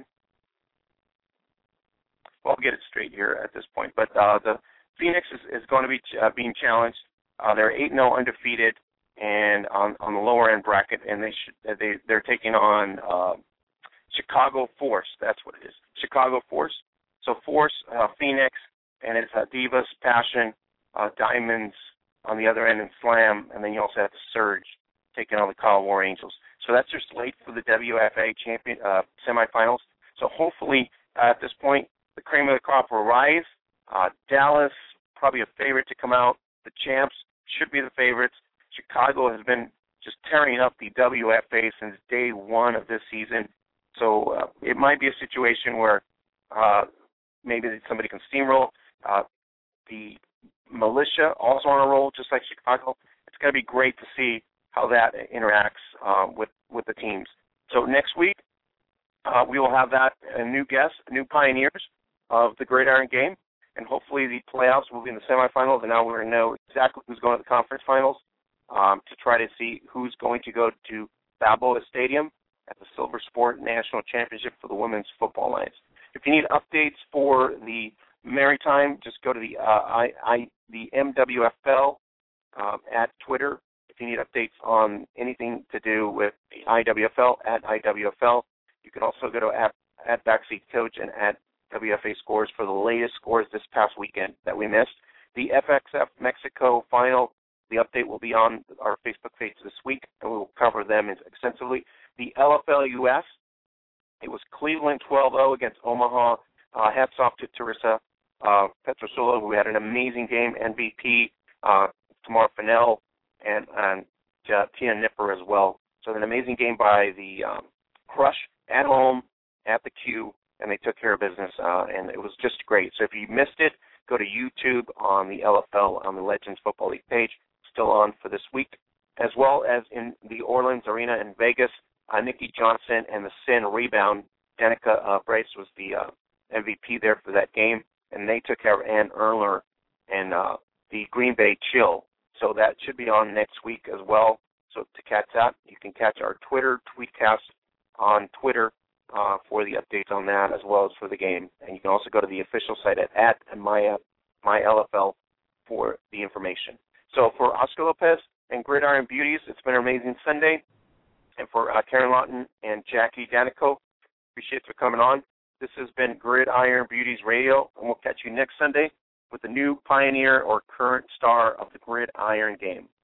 well, I'll get it straight here at this point, but the Phoenix is going to be being challenged. They're 8-0 undefeated, and on the lower end bracket, and they're taking on Chicago Force. That's what it is, Chicago Force. So Force, Phoenix, and it's Divas, Passion, Diamonds on the other end, and Slam, and then you also have the Surge taking on the Cal War Angels. So that's your slate for the WFA champion semifinals. So hopefully at this point, the cream of the crop will rise. Dallas, probably a favorite to come out. The champs should be the favorites. Chicago has been just tearing up the WFA since day one of this season. So it might be a situation where maybe somebody can steamroll. The Militia also on a roll, just like Chicago. It's going to be great to see how that interacts with the teams. So next week, we will have new guests, new pioneers of the Gridiron game, and hopefully the playoffs will be in the semifinals, and now we're going to know exactly who's going to the conference finals to try to see who's going to go to Balboa Stadium at the Silver Sport National Championship for the Women's Football Alliance. If you need updates for the Maritime, just go to the MWFL at Twitter. If you need updates on anything to do with the IWFL, at IWFL. You can also go to at Backseat Coach and at WFA Scores for the latest scores this past weekend that we missed. The FXF Mexico final, the update will be on our Facebook page this week, and we will cover them extensively. The LFL US, it was Cleveland 12-0 against Omaha. Hats off to Teresa Petrosolo, who had an amazing game, MVP, Tamar Fennell, and Tia Nipper as well. So an amazing game by the Crush at home, at the Q, and they took care of business, and it was just great. So if you missed it, go to YouTube on the LFL, on the Legends Football League page, still on for this week, as well as in the Orleans Arena in Vegas, Nikki Johnson and the Sin Rebound. Danica Brace was the MVP there for that game, and they took care of Ann Erler and the Green Bay Chill. So that should be on next week as well. So to catch that, you can catch our Twitter tweetcast on Twitter for the updates on that as well as for the game. And you can also go to the official site at MyLFL for the information. So for Oscar Lopez and Gridiron Beauties, it's been an amazing Sunday. And for Karen Lawton and Jackie Danico, Appreciate you coming on. This has been Gridiron Beauties Radio, and we'll catch you next Sunday with the new pioneer or current star of the gridiron game.